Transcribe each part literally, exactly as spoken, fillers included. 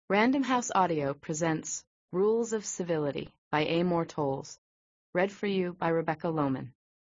Random House Audio presents Rules of Civility by Amor Towles, read for you by Rebecca Lohman.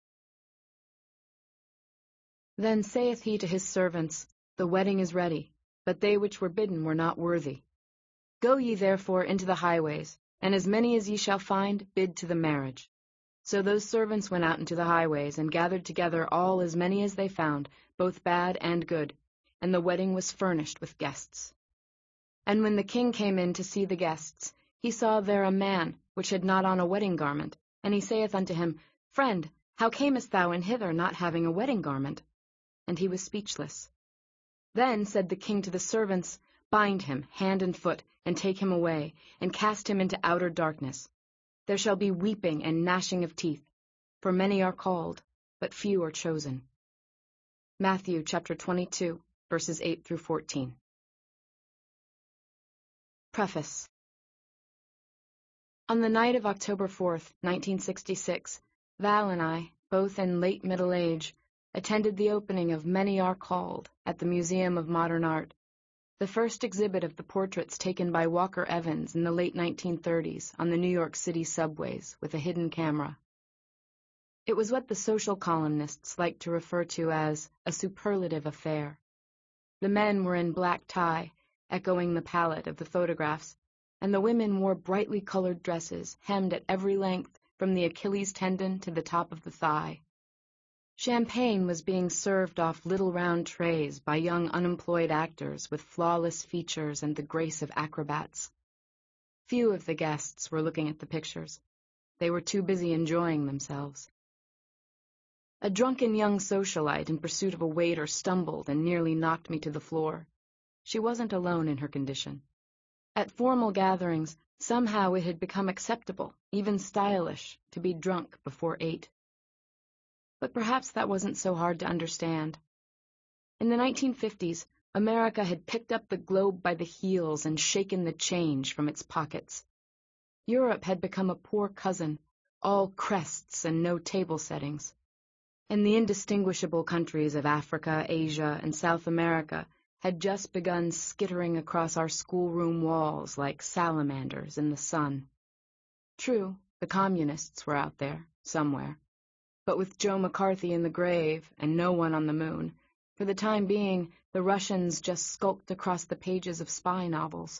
Then saith he to his servants, The wedding is ready, but they which were bidden were not worthy. Go ye therefore into the highways, and as many as ye shall find, bid to the marriage. So those servants went out into the highways, and gathered together all as many as they found, both bad and good, and the wedding was furnished with guests. And when the king came in to see the guests, he saw there a man which had not on a wedding garment, and he saith unto him, Friend, how camest thou in hither not having a wedding garment? And he was speechless. Then said the king to the servants, Bind him hand and foot, and take him away, and cast him into outer darkness. There shall be weeping and gnashing of teeth, for many are called, but few are chosen. Matthew chapter twenty-two, verses eight through fourteen. Preface. On the night of October fourth, nineteen sixty-six, Val and I, both in late middle age, attended the opening of Many Are Called at the Museum of Modern Art, the first exhibit of the portraits taken by Walker Evans in the late nineteen thirties on the New York City subways with a hidden camera. It was what the social columnists liked to refer to as a superlative affair. The men were in black tie, echoing the palette of the photographs, and the women wore brightly colored dresses hemmed at every length from the Achilles tendon to the top of the thigh. Champagne was being served off little round trays by young unemployed actors with flawless features and the grace of acrobats. Few of the guests were looking at the pictures. They were too busy enjoying themselves. A drunken young socialite in pursuit of a waiter stumbled and nearly knocked me to the floor. She wasn't alone in her condition. At formal gatherings, somehow it had become acceptable, even stylish, to be drunk before eight. But perhaps that wasn't so hard to understand. In the nineteen fifties, America had picked up the globe by the heels and shaken the change from its pockets. Europe had become a poor cousin, all crests and no table settings. And the indistinguishable countries of Africa, Asia, and South America had just begun skittering across our schoolroom walls like salamanders in the sun. True, the communists were out there, somewhere. But with Joe McCarthy in the grave and no one on the moon, for the time being, the Russians just skulked across the pages of spy novels.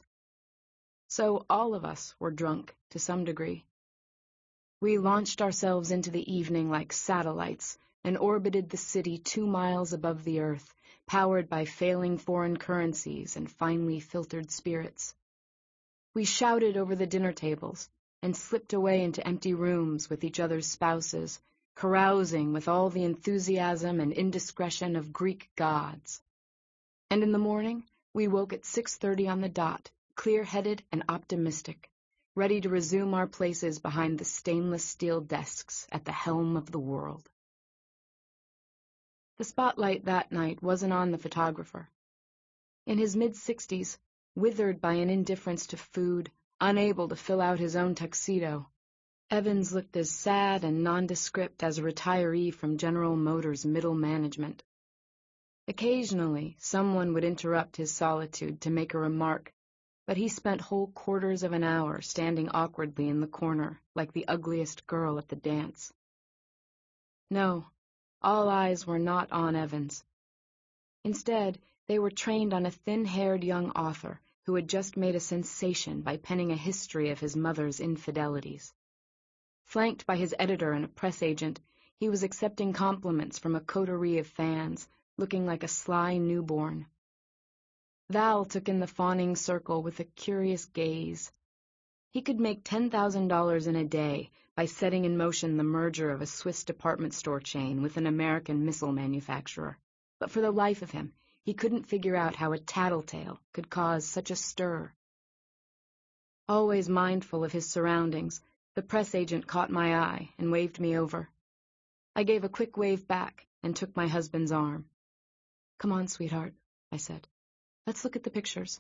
So all of us were drunk to some degree. We launched ourselves into the evening like satellites and orbited the city two miles above the earth, powered by failing foreign currencies and finely filtered spirits. We shouted over the dinner tables and slipped away into empty rooms with each other's spouses, carousing with all the enthusiasm and indiscretion of Greek gods. And in the morning, we woke at six thirty on the dot, clear-headed and optimistic, ready to resume our places behind the stainless steel desks at the helm of the world. The spotlight that night wasn't on the photographer. In his mid-sixties, withered by an indifference to food, unable to fill out his own tuxedo, Evans looked as sad and nondescript as a retiree from General Motors middle management. Occasionally, someone would interrupt his solitude to make a remark, but he spent whole quarters of an hour standing awkwardly in the corner, like the ugliest girl at the dance. No, all eyes were not on Evans. Instead, they were trained on a thin-haired young author who had just made a sensation by penning a history of his mother's infidelities. Flanked by his editor and a press agent, he was accepting compliments from a coterie of fans, looking like a sly newborn. Val took in the fawning circle with a curious gaze. He could make ten thousand dollars in a day by setting in motion the merger of a Swiss department store chain with an American missile manufacturer, but for the life of him, he couldn't figure out how a tattletale could cause such a stir. Always mindful of his surroundings, the press agent caught my eye and waved me over. I gave a quick wave back and took my husband's arm. "Come on, sweetheart," I said. "Let's look at the pictures."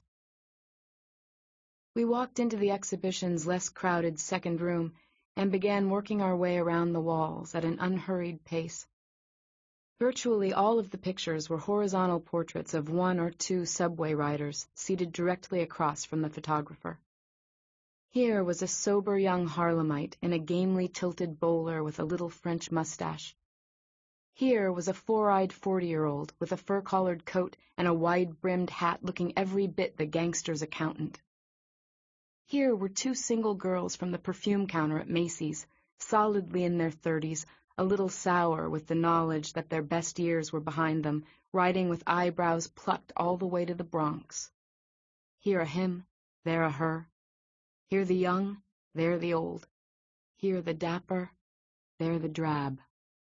We walked into the exhibition's less crowded second room and began working our way around the walls at an unhurried pace. Virtually all of the pictures were horizontal portraits of one or two subway riders seated directly across from the photographer. Here was a sober young Harlemite in a gamely tilted bowler with a little French mustache. Here was a four-eyed forty-year-old with a fur-collared coat and a wide-brimmed hat looking every bit the gangster's accountant. Here were two single girls from the perfume counter at Macy's, solidly in their thirties, a little sour with the knowledge that their best years were behind them, riding with eyebrows plucked all the way to the Bronx. Here a him, there a her. Here the young, there the old. Here the dapper, there the drab.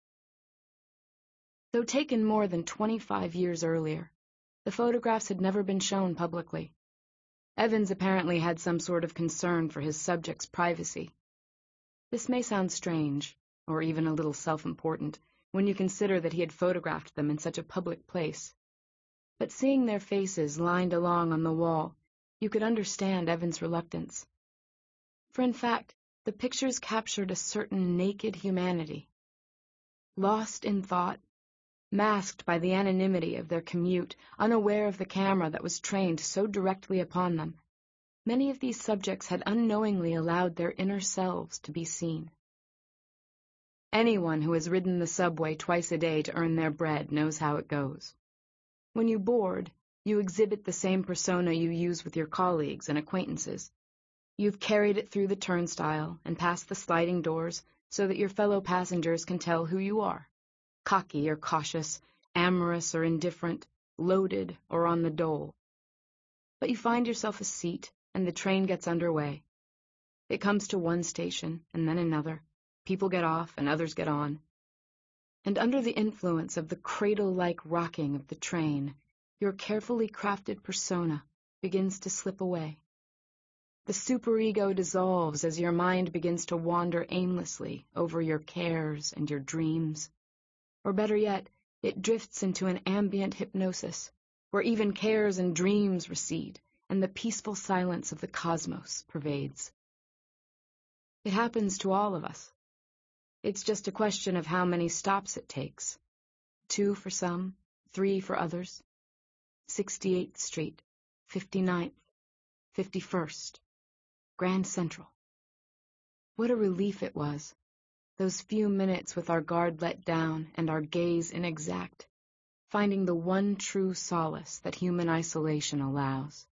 Though taken more than twenty-five years earlier, the photographs had never been shown publicly. Evans apparently had some sort of concern for his subjects' privacy. This may sound strange, or even a little self-important, when you consider that he had photographed them in such a public place. But seeing their faces lined along on the wall, you could understand Evans' reluctance. For in fact, the pictures captured a certain naked humanity. Lost in thought, masked by the anonymity of their commute, unaware of the camera that was trained so directly upon them, many of these subjects had unknowingly allowed their inner selves to be seen. Anyone who has ridden the subway twice a day to earn their bread knows how it goes. When you board, you exhibit the same persona you use with your colleagues and acquaintances. You've carried it through the turnstile and past the sliding doors so that your fellow passengers can tell who you are, cocky or cautious, amorous or indifferent, loaded or on the dole. But you find yourself a seat, and the train gets underway. It comes to one station, and then another. People get off, and others get on. And under the influence of the cradle-like rocking of the train, your carefully crafted persona begins to slip away. The superego dissolves as your mind begins to wander aimlessly over your cares and your dreams. Or better yet, it drifts into an ambient hypnosis, where even cares and dreams recede, and the peaceful silence of the cosmos pervades. It happens to all of us. It's just a question of how many stops it takes. Two for some, three for others. sixty-eighth Street, fifty-ninth, fifty-first, Grand Central. What a relief it was, those few minutes with our guard let down and our gaze inexact, finding the one true solace that human isolation allows.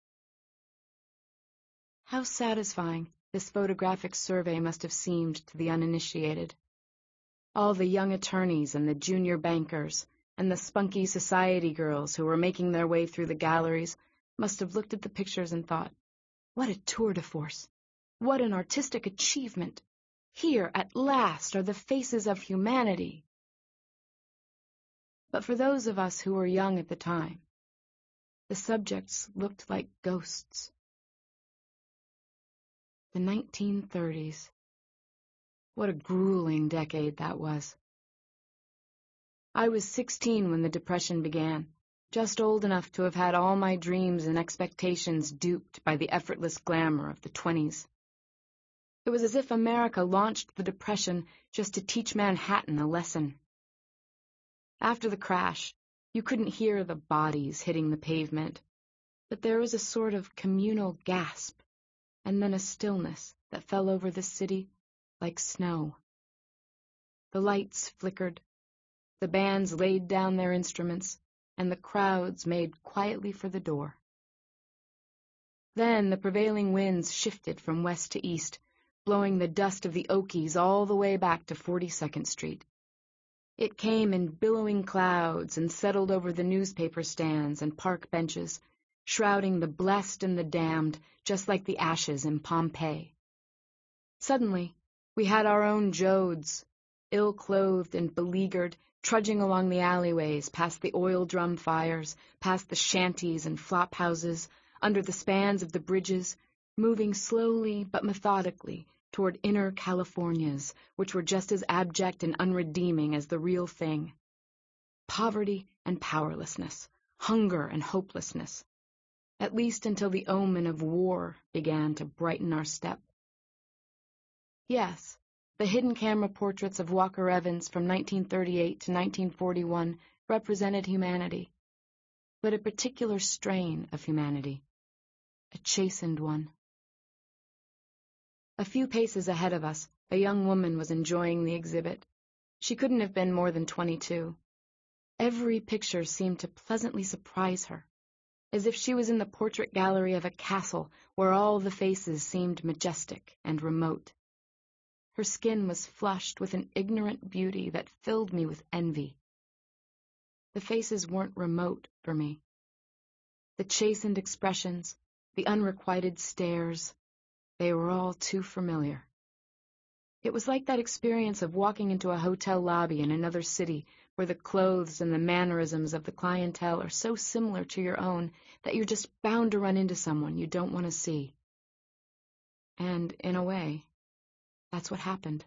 How satisfying this photographic survey must have seemed to the uninitiated. All the young attorneys and the junior bankers and the spunky society girls who were making their way through the galleries must have looked at the pictures and thought, what a tour de force! What an artistic achievement! Here, at last, are the faces of humanity. But for those of us who were young at the time, the subjects looked like ghosts. The nineteen thirties. What a grueling decade that was. I was sixteen when the Depression began, just old enough to have had all my dreams and expectations duped by the effortless glamour of the twenties. It was as if America launched the Depression just to teach Manhattan a lesson. After the crash, you couldn't hear the bodies hitting the pavement, but there was a sort of communal gasp, and then a stillness that fell over the city like snow. The lights flickered, the bands laid down their instruments, and the crowds made quietly for the door. Then the prevailing winds shifted from west to east, blowing the dust of the Okies all the way back to forty-second Street. It came in billowing clouds and settled over the newspaper stands and park benches, shrouding the blessed and the damned, just like the ashes in Pompeii. Suddenly, we had our own Jodes, ill-clothed and beleaguered, trudging along the alleyways, past the oil drum fires, past the shanties and flop houses, under the spans of the bridges, moving slowly but methodically toward inner Californias, which were just as abject and unredeeming as the real thing. Poverty and powerlessness, hunger and hopelessness, at least until the omen of war began to brighten our step. Yes, The hidden camera portraits of Walker Evans from nineteen thirty-eight to nineteen forty-one represented humanity, but a particular strain of humanity, a chastened one. A few paces ahead of us, a young woman was enjoying the exhibit. She couldn't have been more than twenty-two. Every picture seemed to pleasantly surprise her, as if she was in the portrait gallery of a castle where all the faces seemed majestic and remote. Her skin was flushed with an ignorant beauty that filled me with envy. The faces weren't remote for me. The chastened expressions, the unrequited stares, they were all too familiar. It was like that experience of walking into a hotel lobby in another city where the clothes and the mannerisms of the clientele are so similar to your own that you're just bound to run into someone you don't want to see. And, in a way, that's what happened.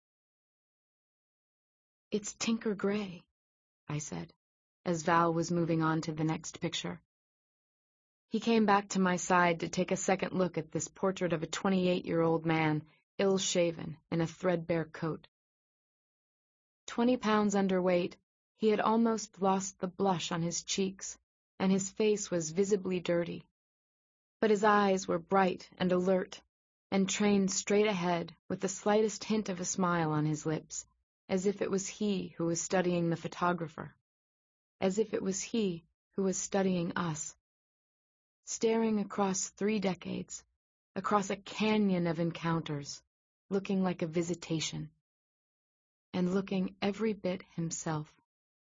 "It's Tinker Gray," I said, as Val was moving on to the next picture. He came back to my side to take a second look at this portrait of a twenty-eight-year-old man, ill-shaven, in a threadbare coat. Twenty pounds underweight, he had almost lost the blush on his cheeks, and his face was visibly dirty. But his eyes were bright and alert, and trained straight ahead with the slightest hint of a smile on his lips, as if it was he who was studying the photographer, as if it was he who was studying us, staring across three decades, across a canyon of encounters, looking like a visitation, and looking every bit himself.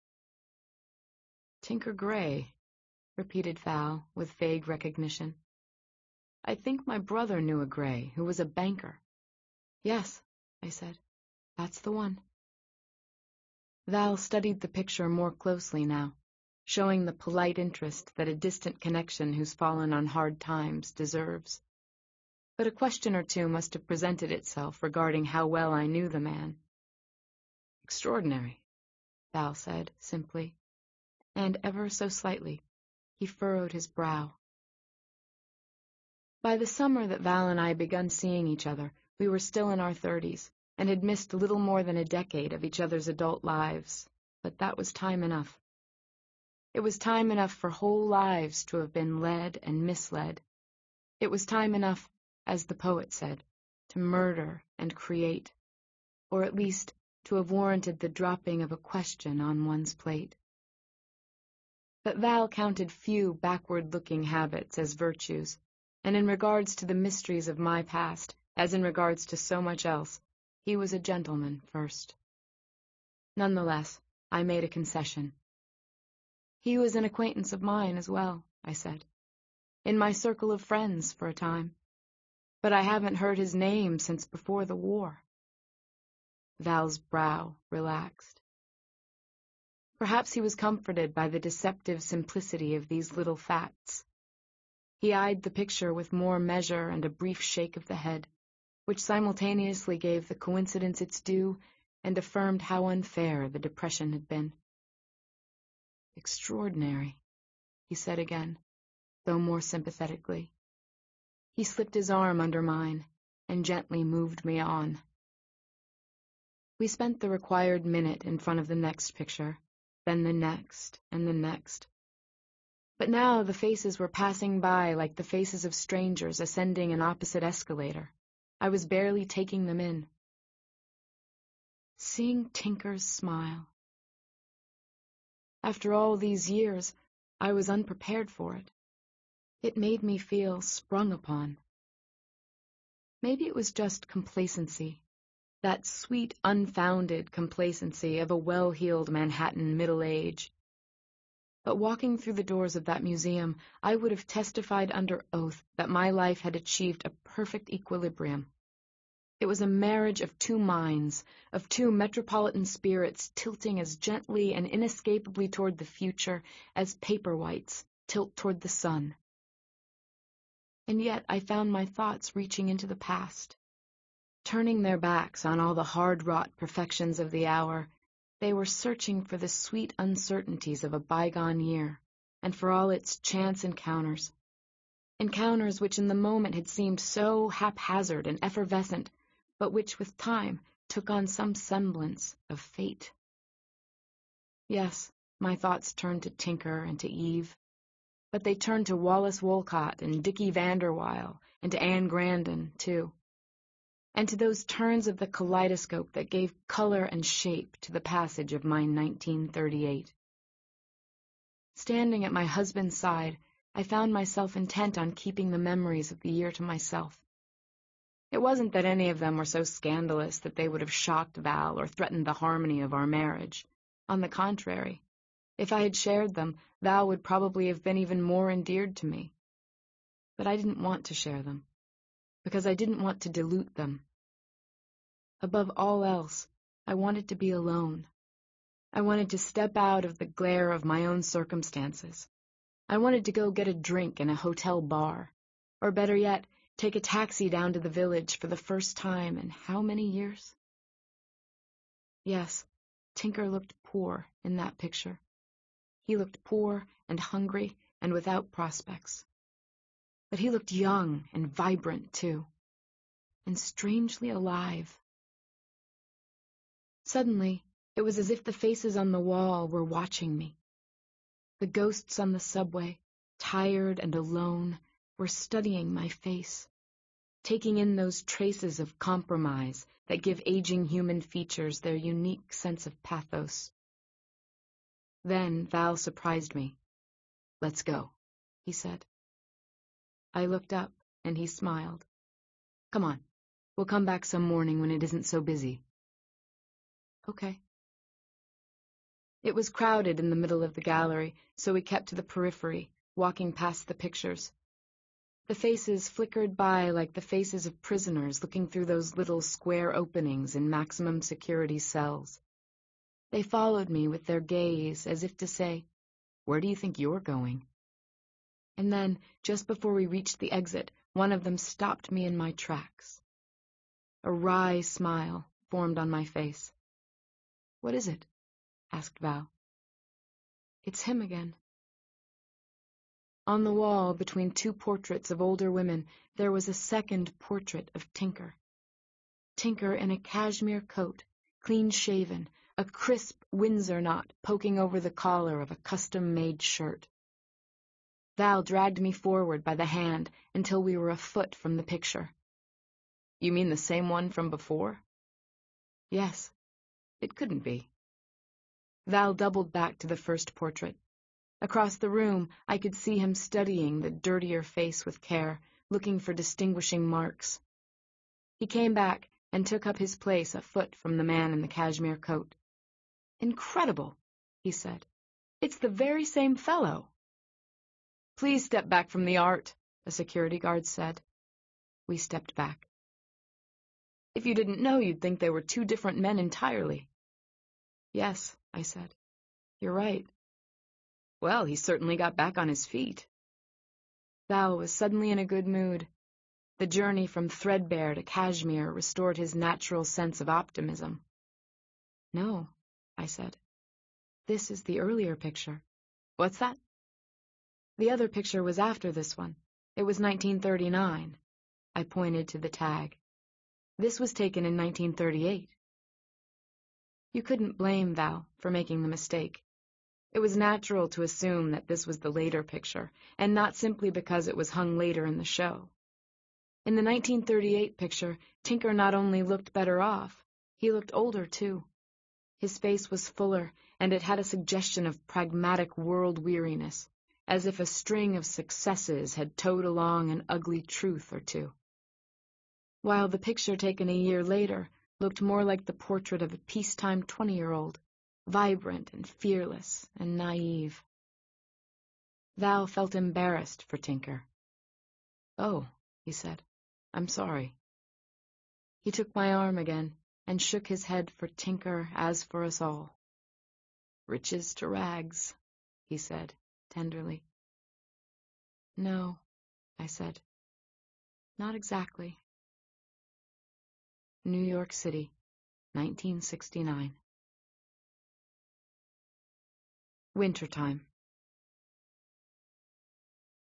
"Tinker Gray," repeated Val with vague recognition. "I think my brother knew a Gray who was a banker." "Yes," I said, "that's the one." Val studied the picture more closely now, showing the polite interest that a distant connection who's fallen on hard times deserves. But a question or two must have presented itself regarding how well I knew the man. "Extraordinary," Val said simply, and ever so slightly he furrowed his brow. By the summer that Val and I begun seeing each other, we were still in our thirties, and had missed little more than a decade of each other's adult lives, but that was time enough. It was time enough for whole lives to have been led and misled. It was time enough, as the poet said, to murder and create, or at least to have warranted the dropping of a question on one's plate. But Val counted few backward-looking habits as virtues, and in regards to the mysteries of my past, as in regards to so much else, he was a gentleman first. Nonetheless, I made a concession. "He was an acquaintance of mine as well," I said, "in my circle of friends for a time. But I haven't heard his name since before the war." Val's brow relaxed. Perhaps he was comforted by the deceptive simplicity of these little facts. He eyed the picture with more measure and a brief shake of the head, which simultaneously gave the coincidence its due and affirmed how unfair the depression had been. "Extraordinary," he said again, though more sympathetically. He slipped his arm under mine and gently moved me on. We spent the required minute in front of the next picture, then the next and the next. But now the faces were passing by like the faces of strangers ascending an opposite escalator. I was barely taking them in. Seeing Tinker's smile. After all these years, I was unprepared for it. It made me feel sprung upon. Maybe it was just complacency, that sweet, unfounded complacency of a well-heeled Manhattan middle age. But walking through the doors of that museum, I would have testified under oath that my life had achieved a perfect equilibrium. It was a marriage of two minds, of two metropolitan spirits tilting as gently and inescapably toward the future as paperwhites tilt toward the sun. And yet I found my thoughts reaching into the past. Turning their backs on all the hard-wrought perfections of the hour, they were searching for the sweet uncertainties of a bygone year, and for all its chance encounters. Encounters which in the moment had seemed so haphazard and effervescent, but which with time took on some semblance of fate. Yes, my thoughts turned to Tinker and to Eve, but they turned to Wallace Wolcott and Dickie Vanderweil and to Anne Grandin, too, and to those turns of the kaleidoscope that gave color and shape to the passage of my nineteen thirty-eight. Standing at my husband's side, I found myself intent on keeping the memories of the year to myself. It wasn't that any of them were so scandalous that they would have shocked Val or threatened the harmony of our marriage. On the contrary, if I had shared them, Val would probably have been even more endeared to me. But I didn't want to share them, because I didn't want to dilute them. Above all else, I wanted to be alone. I wanted to step out of the glare of my own circumstances. I wanted to go get a drink in a hotel bar, or better yet, take a taxi down to the village for the first time in how many years? Yes, Tinker looked poor in that picture. He looked poor and hungry and without prospects. But he looked young and vibrant, too, and strangely alive. Suddenly, it was as if the faces on the wall were watching me. The ghosts on the subway, tired and alone, were studying my face, taking in those traces of compromise that give aging human features their unique sense of pathos. Then Val surprised me. "Let's go," he said. I looked up, and he smiled. "Come on, we'll come back some morning when it isn't so busy." Okay. It was crowded in the middle of the gallery, so we kept to the periphery, walking past the pictures. The faces flickered by like the faces of prisoners looking through those little square openings in maximum security cells. They followed me with their gaze as if to say, "Where do you think you're going?" And then, just before we reached the exit, one of them stopped me in my tracks. A wry smile formed on my face. "What is it?" asked Val. "It's him again." On the wall, between two portraits of older women, there was a second portrait of Tinker. Tinker in a cashmere coat, clean-shaven, a crisp Windsor knot poking over the collar of a custom-made shirt. Val dragged me forward by the hand until we were a foot from the picture. "You mean the same one from before?" "Yes. It couldn't be." Val doubled back to the first portrait. Across the room, I could see him studying the dirtier face with care, looking for distinguishing marks. He came back and took up his place a foot from the man in the cashmere coat. "Incredible," he said. "It's the very same fellow." "Please step back from the art," a security guard said. We stepped back. "If you didn't know, you'd think they were two different men entirely." "Yes," I said. "You're right." "Well, he certainly got back on his feet." Val was suddenly in a good mood. The journey from threadbare to cashmere restored his natural sense of optimism. "No," I said. "This is the earlier picture." "What's that?" "The other picture was after this one. It was nineteen thirty-nine. I pointed to the tag. This was taken in nineteen thirty-eight. You couldn't blame Val for making the mistake. It was natural to assume that this was the later picture, and not simply because it was hung later in the show. In the nineteen thirty-eight picture, Tinker not only looked better off, he looked older, too. His face was fuller, and it had a suggestion of pragmatic world-weariness, as if a string of successes had towed along an ugly truth or two. While the picture taken a year later looked more like the portrait of a peacetime twenty-year-old, vibrant and fearless and naive. Val felt embarrassed for Tinker. "Oh," he said, "I'm sorry." He took my arm again and shook his head for Tinker as for us all. "Riches to rags," he said tenderly. "No," I said. "Not exactly." New York City, nineteen sixty-nine. Wintertime.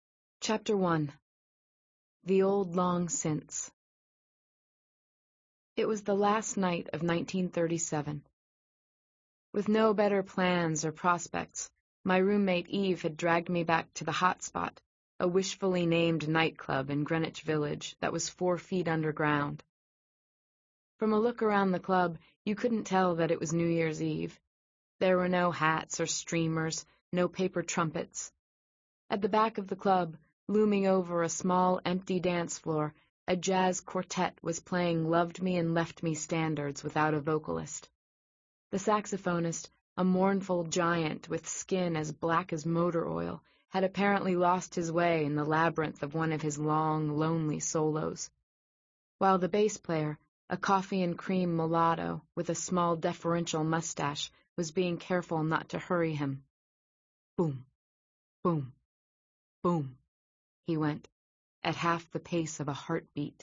Chapter one. The Old Long Since. It was the last night of nineteen thirty-seven. With no better plans or prospects, my roommate Eve had dragged me back to the Hot Spot, a wishfully named nightclub in Greenwich Village that was four feet underground. From a look around the club, you couldn't tell that it was New Year's Eve. There were no hats or streamers, no paper trumpets. At the back of the club, looming over a small, empty dance floor, a jazz quartet was playing Loved Me and Left Me standards without a vocalist. The saxophonist, a mournful giant with skin as black as motor oil, had apparently lost his way in the labyrinth of one of his long, lonely solos, while the bass player, a coffee and cream mulatto with a small deferential mustache, was being careful not to hurry him. Boom, boom, boom, he went, at half the pace of a heartbeat.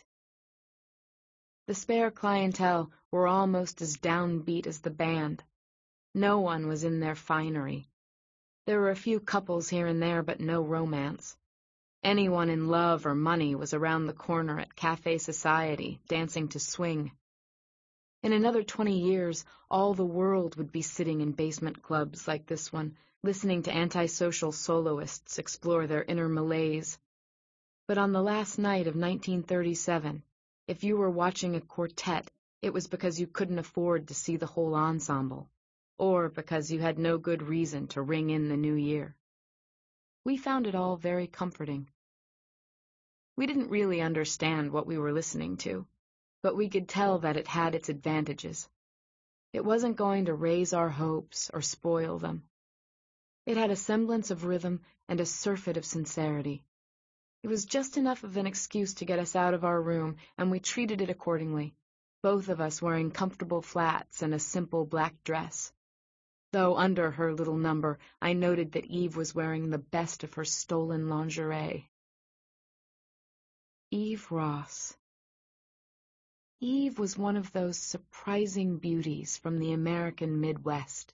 The spare clientele were almost as downbeat as the band. No one was in their finery. There were a few couples here and there, but no romance. Anyone in love or money was around the corner at Café Society, dancing to swing. In another twenty years, all the world would be sitting in basement clubs like this one, listening to antisocial soloists explore their inner malaise. But on the last night of nineteen thirty-seven, if you were watching a quartet, it was because you couldn't afford to see the whole ensemble, or because you had no good reason to ring in the new year. We found it all very comforting. We didn't really understand what we were listening to, but we could tell that it had its advantages. It wasn't going to raise our hopes or spoil them. It had a semblance of rhythm and a surfeit of sincerity. It was just enough of an excuse to get us out of our room, and we treated it accordingly, both of us wearing comfortable flats and a simple black dress. Though under her little number, I noted that Eve was wearing the best of her stolen lingerie. Eve Ross. Eve was one of those surprising beauties from the American Midwest.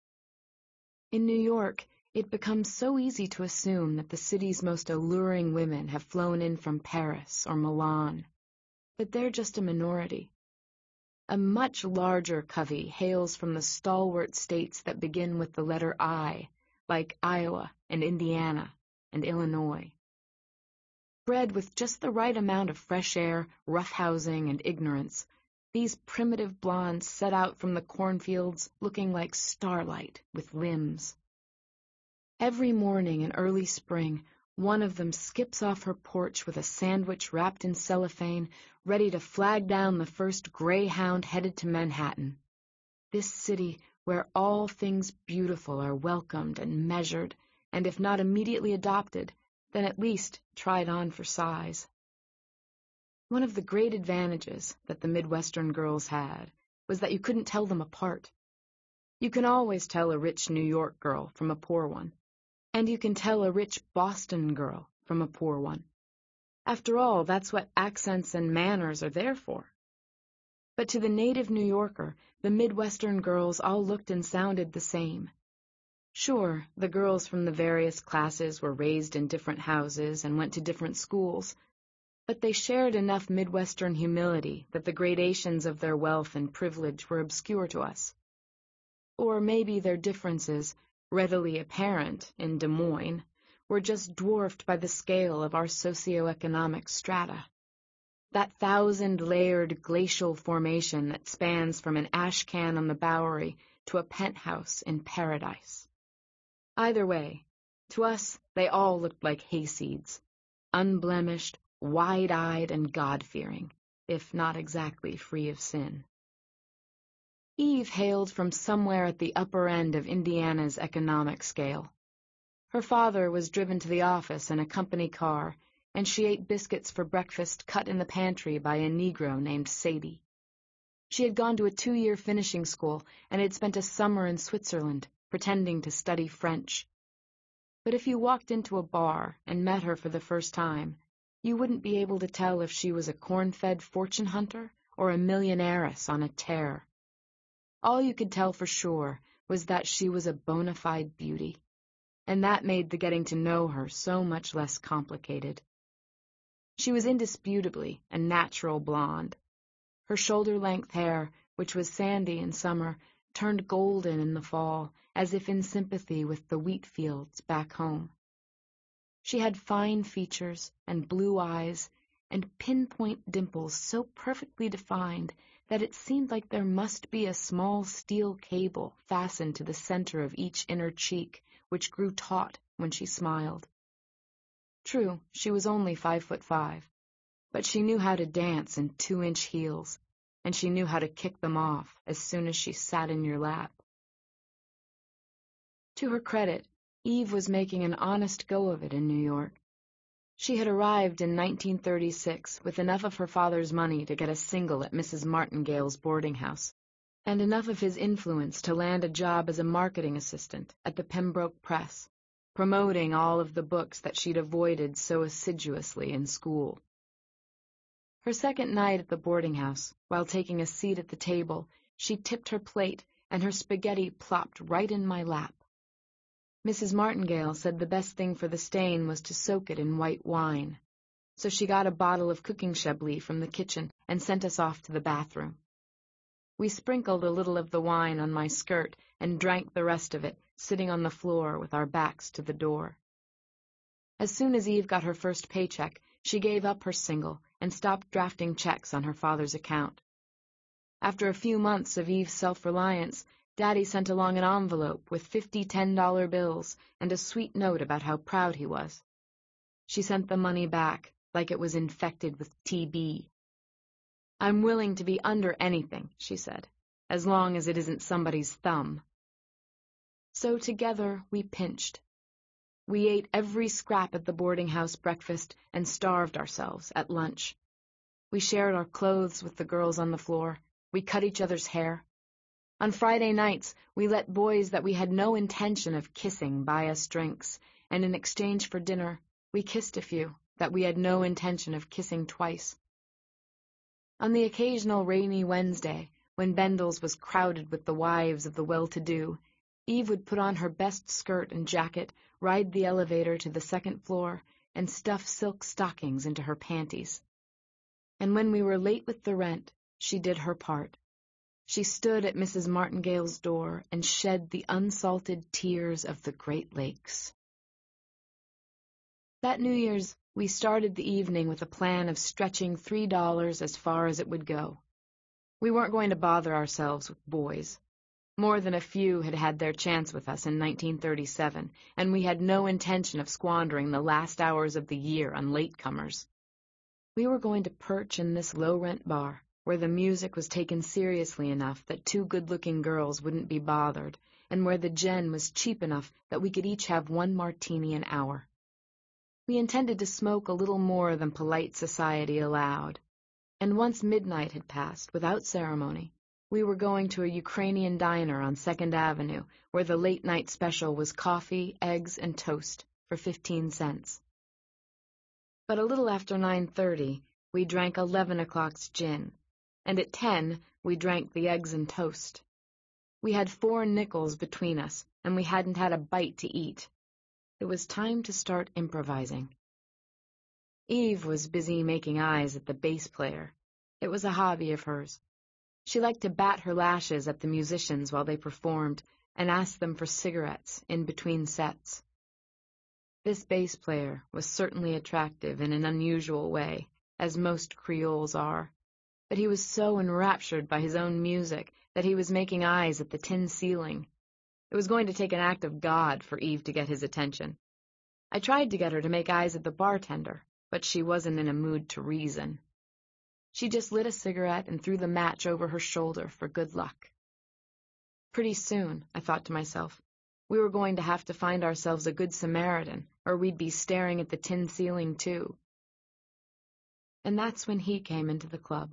In New York, it becomes so easy to assume that the city's most alluring women have flown in from Paris or Milan, but they're just a minority. A much larger covey hails from the stalwart states that begin with the letter I, like Iowa and Indiana and Illinois. Bred with just the right amount of fresh air, roughhousing, and ignorance, these primitive blondes set out from the cornfields looking like starlight with limbs. Every morning in early spring, one of them skips off her porch with a sandwich wrapped in cellophane, ready to flag down the first greyhound headed to Manhattan. This city where all things beautiful are welcomed and measured, and if not immediately adopted, then at least tried on for size. One of the great advantages that the Midwestern girls had was that you couldn't tell them apart. You can always tell a rich New York girl from a poor one, and you can tell a rich Boston girl from a poor one. After all, that's what accents and manners are there for. But to the native New Yorker, the Midwestern girls all looked and sounded the same. Sure, the girls from the various classes were raised in different houses and went to different schools, but they shared enough Midwestern humility that the gradations of their wealth and privilege were obscure to us. Or maybe their differences, readily apparent in Des Moines, were just dwarfed by the scale of our socioeconomic strata. That thousand-layered glacial formation that spans from an ash can on the Bowery to a penthouse in paradise. Either way, to us they all looked like hayseeds, unblemished, wide-eyed, and God-fearing, if not exactly free of sin. Eve hailed from somewhere at the upper end of Indiana's economic scale. Her father was driven to the office in a company car, and she ate biscuits for breakfast cut in the pantry by a Negro named Sadie. She had gone to a two-year finishing school and had spent a summer in Switzerland, pretending to study French. But if you walked into a bar and met her for the first time, you wouldn't be able to tell if she was a corn-fed fortune hunter or a millionairess on a tear. All you could tell for sure was that she was a bona fide beauty, and that made the getting to know her so much less complicated. She was indisputably a natural blonde. Her shoulder-length hair, which was sandy in summer, turned golden in the fall, as if in sympathy with the wheat fields back home. She had fine features and blue eyes and pinpoint dimples so perfectly defined that it seemed like there must be a small steel cable fastened to the center of each inner cheek, which grew taut when she smiled. True, she was only five foot five, but she knew how to dance in two-inch heels, and she knew how to kick them off as soon as she sat in your lap. To her credit, Eve was making an honest go of it in New York. She had arrived in nineteen thirty-six with enough of her father's money to get a single at Missus Martingale's boarding house, and enough of his influence to land a job as a marketing assistant at the Pembroke Press, promoting all of the books that she'd avoided so assiduously in school. Her second night at the boarding house, while taking a seat at the table, she tipped her plate, and her spaghetti plopped right in my lap. Missus Martingale said the best thing for the stain was to soak it in white wine, so she got a bottle of cooking Chablis from the kitchen and sent us off to the bathroom. We sprinkled a little of the wine on my skirt and drank the rest of it, sitting on the floor with our backs to the door. As soon as Eve got her first paycheck, she gave up her single and stopped drafting checks on her father's account. After a few months of Eve's self-reliance, Daddy sent along an envelope with fifty ten-dollar bills and a sweet note about how proud he was. She sent the money back like it was infected with T B. "I'm willing to be under anything," she said, "as long as it isn't somebody's thumb." So together we pinched. We ate every scrap at the boarding house breakfast and starved ourselves at lunch. We shared our clothes with the girls on the floor. We cut each other's hair. On Friday nights, we let boys that we had no intention of kissing buy us drinks, and in exchange for dinner, we kissed a few that we had no intention of kissing twice. On the occasional rainy Wednesday, when Bendel's was crowded with the wives of the well-to-do, Eve would put on her best skirt and jacket, ride the elevator to the second floor, and stuff silk stockings into her panties. And when we were late with the rent, she did her part. She stood at Missus Martingale's door and shed the unsalted tears of the Great Lakes. That New Year's, we started the evening with a plan of stretching three dollars as far as it would go. We weren't going to bother ourselves with boys. More than a few had had their chance with us in nineteen thirty-seven, and we had no intention of squandering the last hours of the year on latecomers. We were going to perch in this low-rent bar, where the music was taken seriously enough that two good-looking girls wouldn't be bothered, and where the gin was cheap enough that we could each have one martini an hour. We intended to smoke a little more than polite society allowed, and once midnight had passed, without ceremony, we were going to a Ukrainian diner on Second Avenue, where the late-night special was coffee, eggs, and toast for fifteen cents. But a little after nine thirty, we drank eleven o'clock's gin, and at ten we drank the eggs and toast. We had four nickels between us, and we hadn't had a bite to eat. It was time to start improvising. Eve was busy making eyes at the bass player. It was a hobby of hers. She liked to bat her lashes at the musicians while they performed and ask them for cigarettes in between sets. This bass player was certainly attractive in an unusual way, as most Creoles are, but he was so enraptured by his own music that he was making eyes at the tin ceiling. It was going to take an act of God for Eve to get his attention. I tried to get her to make eyes at the bartender, but she wasn't in a mood to reason. She just lit a cigarette and threw the match over her shoulder for good luck. Pretty soon, I thought to myself, we were going to have to find ourselves a good Samaritan, or we'd be staring at the tin ceiling too. And that's when he came into the club.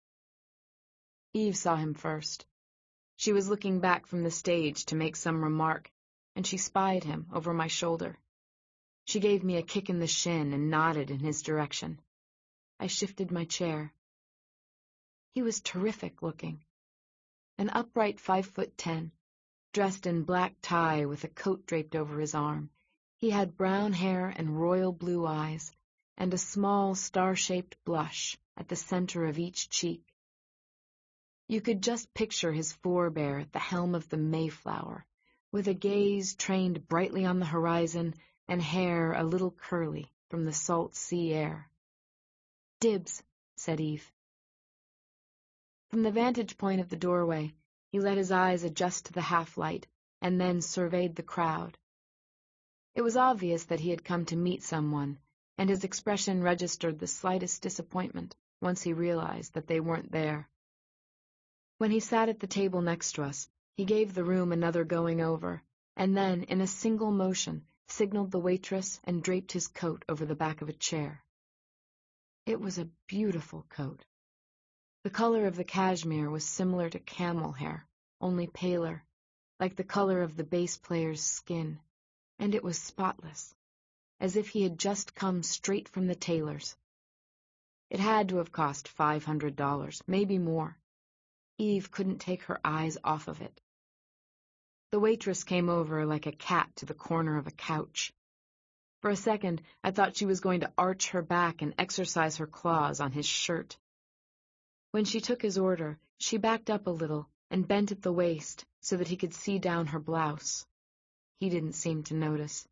Eve saw him first. She was looking back from the stage to make some remark, and she spied him over my shoulder. She gave me a kick in the shin and nodded in his direction. I shifted my chair. He was terrific looking. An upright five foot ten, dressed in black tie with a coat draped over his arm. He had brown hair and royal blue eyes, and a small star-shaped blush at the center of each cheek. You could just picture his forebear at the helm of the Mayflower, with a gaze trained brightly on the horizon and hair a little curly from the salt sea air. "Dibs," said Eve. From the vantage point of the doorway, he let his eyes adjust to the half-light and then surveyed the crowd. It was obvious that he had come to meet someone, and his expression registered the slightest disappointment once he realized that they weren't there. When he sat at the table next to us, he gave the room another going over, and then, in a single motion, signaled the waitress and draped his coat over the back of a chair. It was a beautiful coat. The color of the cashmere was similar to camel hair, only paler, like the color of the bass player's skin, and it was spotless, as if he had just come straight from the tailor's. It had to have cost five hundred dollars, maybe more. Eve couldn't take her eyes off of it. The waitress came over like a cat to the corner of a couch. For a second, I thought she was going to arch her back and exercise her claws on his shirt. When she took his order, she backed up a little and bent at the waist so that he could see down her blouse. He didn't seem to notice.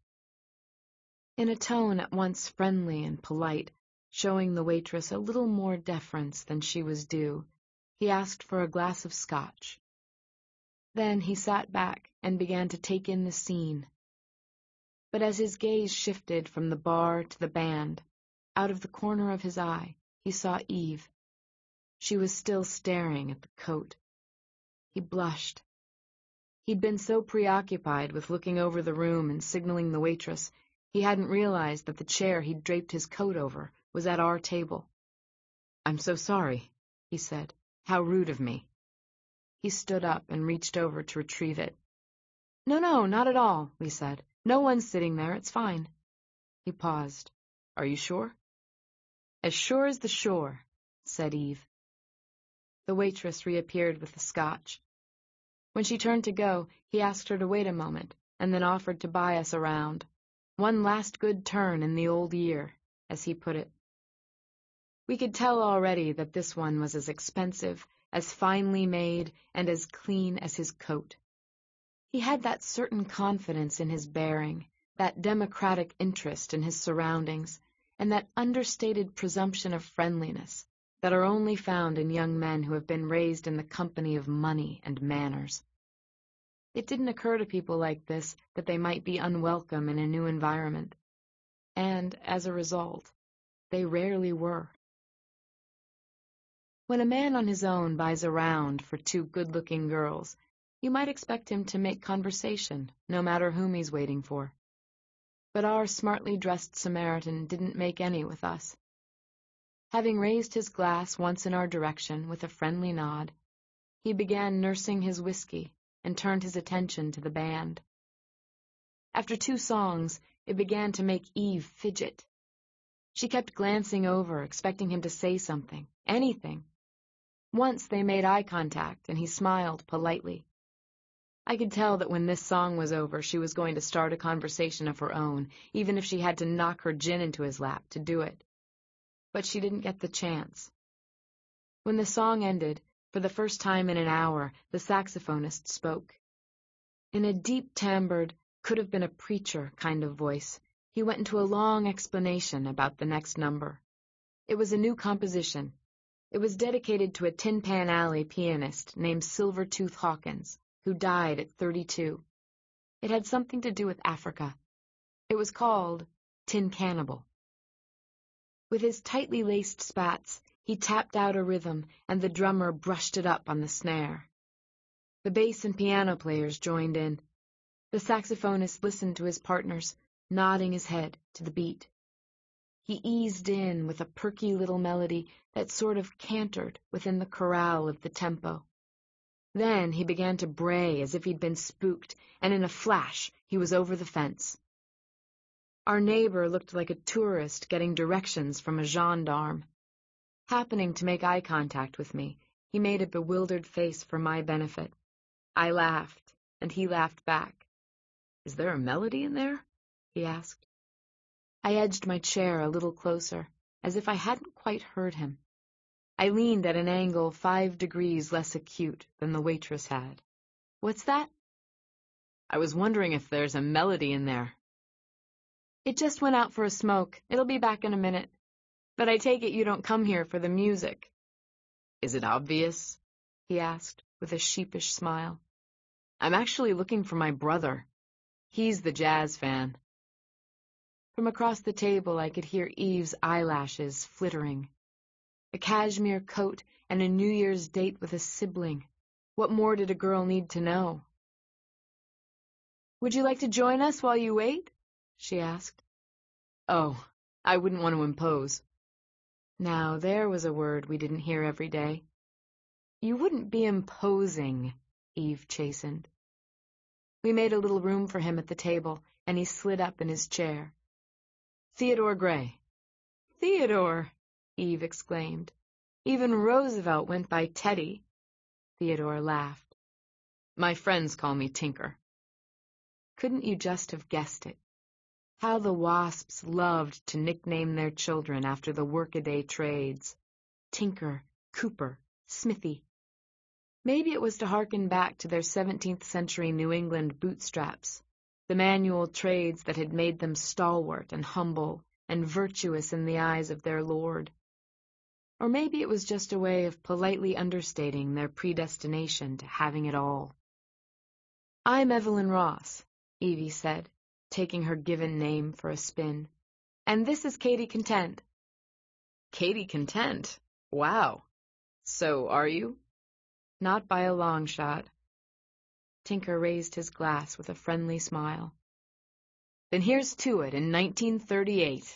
In a tone at once friendly and polite, showing the waitress a little more deference than she was due, he asked for a glass of scotch. Then he sat back and began to take in the scene. But as his gaze shifted from the bar to the band, out of the corner of his eye, he saw Eve. She was still staring at the coat. He blushed. He'd been so preoccupied with looking over the room and signaling the waitress, he hadn't realized that the chair he'd draped his coat over was at our table. "I'm so sorry," he said. "How rude of me." He stood up and reached over to retrieve it. "No, no, not at all," we said. "No one's sitting there. It's fine." He paused. "Are you sure?" "As sure as the shore," said Eve. The waitress reappeared with the scotch. When she turned to go, he asked her to wait a moment, and then offered to buy us around. One last good turn in the old year, as he put it. We could tell already that this one was as expensive, as finely made, and as clean as his coat. He had that certain confidence in his bearing, that democratic interest in his surroundings, and that understated presumption of friendliness that are only found in young men who have been raised in the company of money and manners. It didn't occur to people like this that they might be unwelcome in a new environment, and, as a result, they rarely were. When a man on his own buys a round for two good-looking girls, you might expect him to make conversation, no matter whom he's waiting for. But our smartly dressed Samaritan didn't make any with us. Having raised his glass once in our direction with a friendly nod, he began nursing his whiskey and turned his attention to the band. After two songs, it began to make Eve fidget. She kept glancing over, expecting him to say something, anything. Once they made eye contact, and he smiled politely. I could tell that when this song was over, she was going to start a conversation of her own, even if she had to knock her gin into his lap to do it. But she didn't get the chance. When the song ended, for the first time in an hour, the saxophonist spoke. In a deep timbred, could-have-been-a-preacher kind of voice, he went into a long explanation about the next number. It was a new composition. It was dedicated to a Tin Pan Alley pianist named Silvertooth Hawkins, who died at thirty-two. It had something to do with Africa. It was called Tin Cannibal. With his tightly laced spats, he tapped out a rhythm, and the drummer brushed it up on the snare. The bass and piano players joined in. The saxophonist listened to his partners, nodding his head to the beat. He eased in with a perky little melody that sort of cantered within the chorale of the tempo. Then he began to bray as if he'd been spooked, and in a flash he was over the fence. Our neighbor looked like a tourist getting directions from a gendarme. Happening to make eye contact with me, he made a bewildered face for my benefit. I laughed, and he laughed back. "Is there a melody in there?" he asked. I edged my chair a little closer, as if I hadn't quite heard him. I leaned at an angle five degrees less acute than the waitress had. "What's that?" "I was wondering if there's a melody in there." "It just went out for a smoke. It'll be back in a minute. But I take it you don't come here for the music." "Is it obvious?" he asked, with a sheepish smile. "I'm actually looking for my brother. He's the jazz fan." From across the table I could hear Eve's eyelashes flittering. A cashmere coat and a New Year's date with a sibling. What more did a girl need to know? "Would you like to join us while you wait?" she asked. "Oh, I wouldn't want to impose." Now, there was a word we didn't hear every day. "You wouldn't be imposing," Eve chastened. We made a little room for him at the table, and he slid up in his chair. "Theodore Gray." "Theodore!" Eve exclaimed. "Even Roosevelt went by Teddy." Theodore laughed. "My friends call me Tinker." Couldn't you just have guessed it? How the Wasps loved to nickname their children after the workaday trades. Tinker, Cooper, Smithy. Maybe it was to hearken back to their seventeenth century New England bootstraps, the manual trades that had made them stalwart and humble and virtuous in the eyes of their lord. Or maybe it was just a way of politely understating their predestination to having it all. "I'm Evelyn Ross," Evie said, taking her given name for a spin. "And this is Katie Content." "Katie Content? Wow. So are you?" "Not by a long shot." Tinker raised his glass with a friendly smile. "Then here's to it in nineteen thirty-eight.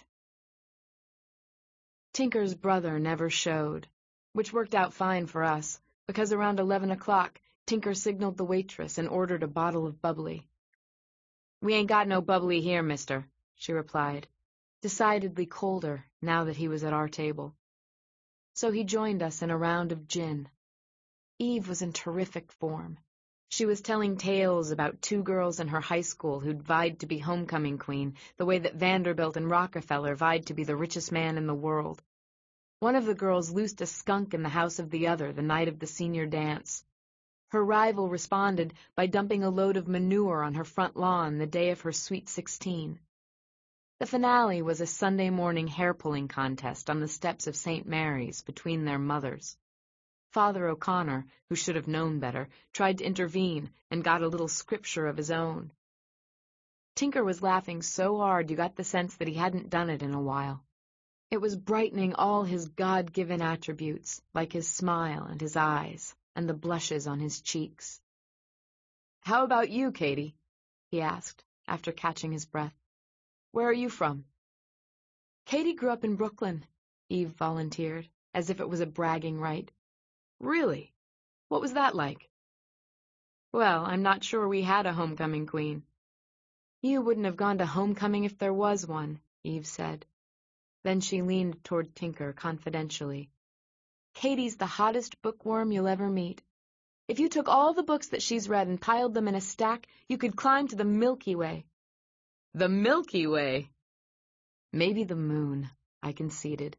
Tinker's brother never showed, which worked out fine for us, because around eleven o'clock, Tinker signaled the waitress and ordered a bottle of bubbly. "We ain't got no bubbly here, mister," she replied, decidedly colder now that he was at our table. So he joined us in a round of gin. Eve was in terrific form. She was telling tales about two girls in her high school who'd vied to be homecoming queen, the way that Vanderbilt and Rockefeller vied to be the richest man in the world. One of the girls loosed a skunk in the house of the other the night of the senior dance. Her rival responded by dumping a load of manure on her front lawn the day of her sweet sixteen. The finale was a Sunday morning hair-pulling contest on the steps of Saint Mary's between their mothers. Father O'Connor, who should have known better, tried to intervene and got a little scripture of his own. Tinker was laughing so hard you got the sense that he hadn't done it in a while. It was brightening all his God-given attributes, like his smile and his eyes, and the blushes on his cheeks. "How about you, Katie?" he asked, after catching his breath. "Where are you from?" "Katie grew up in Brooklyn," Eve volunteered, as if it was a bragging right. "Really? What was that like?" "Well, I'm not sure we had a homecoming queen." "You wouldn't have gone to homecoming if there was one," Eve said. Then she leaned toward Tinker confidentially. "Katie's the hottest bookworm you'll ever meet. If you took all the books that she's read and piled them in a stack, you could climb to the Milky Way." "The Milky Way?" "Maybe the moon," I conceded.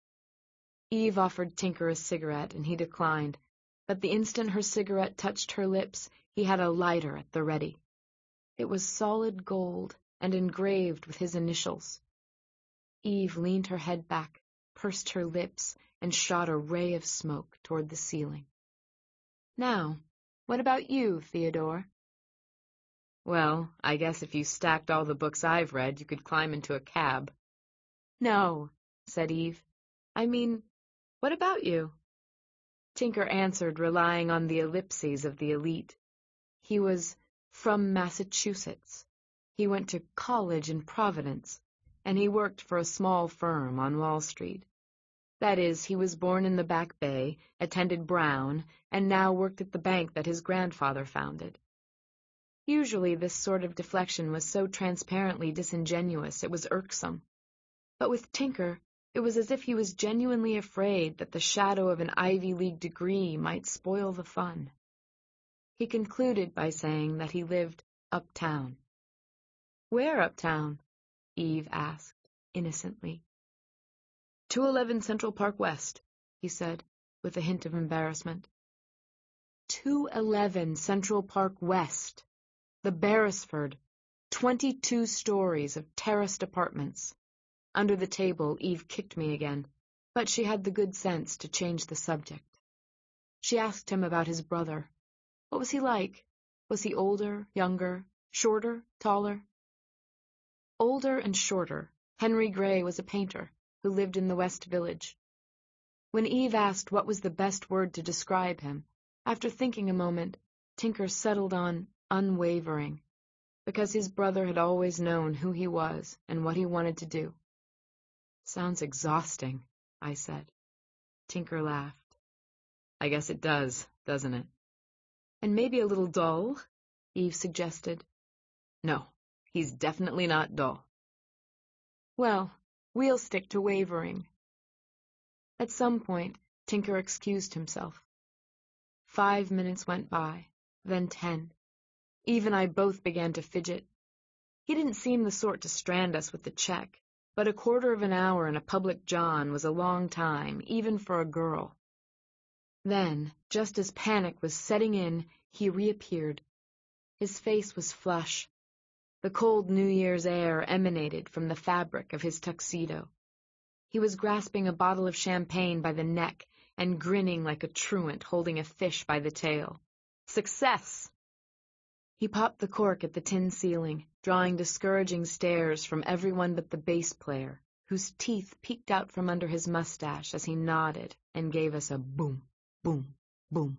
Eve offered Tinker a cigarette, and he declined, but the instant her cigarette touched her lips, he had a lighter at the ready. It was solid gold and engraved with his initials. Eve leaned her head back, pursed her lips, and shot a ray of smoke toward the ceiling. "Now, what about you, Theodore?" "Well, I guess if you stacked all the books I've read, you could climb into a cab." "No," said Eve. "I mean, what about you?" Tinker answered, relying on the ellipses of the elite. He was from Massachusetts. He went to college in Providence, and he worked for a small firm on Wall Street. That is, he was born in the Back Bay, attended Brown, and now worked at the bank that his grandfather founded. Usually this sort of deflection was so transparently disingenuous it was irksome. But with Tinker, it was as if he was genuinely afraid that the shadow of an Ivy League degree might spoil the fun. He concluded by saying that he lived uptown. "Where uptown?" Eve asked, innocently. two eleven Central Park West," he said, with a hint of embarrassment. two eleven Central Park West, the Beresford, twenty-two stories of terraced apartments. Under the table, Eve kicked me again, but she had the good sense to change the subject. She asked him about his brother. What was he like? Was he older, younger, shorter, taller? Older and shorter, Henry Gray was a painter who lived in the West Village. When Eve asked what was the best word to describe him, after thinking a moment, Tinker settled on unwavering, because his brother had always known who he was and what he wanted to do. Sounds exhausting, I said. Tinker laughed. I guess it does, doesn't it? And maybe a little dull, Eve suggested. No, he's definitely not dull. Well, we'll stick to wavering. At some point, Tinker excused himself. Five minutes went by, then ten. Eve and I both began to fidget. He didn't seem the sort to strand us with the check, but a quarter of an hour in a public john was a long time, even for a girl. Then, just as panic was setting in, he reappeared. His face was flush. The cold New Year's air emanated from the fabric of his tuxedo. He was grasping a bottle of champagne by the neck and grinning like a truant holding a fish by the tail. Success! He popped the cork at the tin ceiling, drawing discouraging stares from everyone but the bass player, whose teeth peeked out from under his mustache as he nodded and gave us a boom, boom, boom.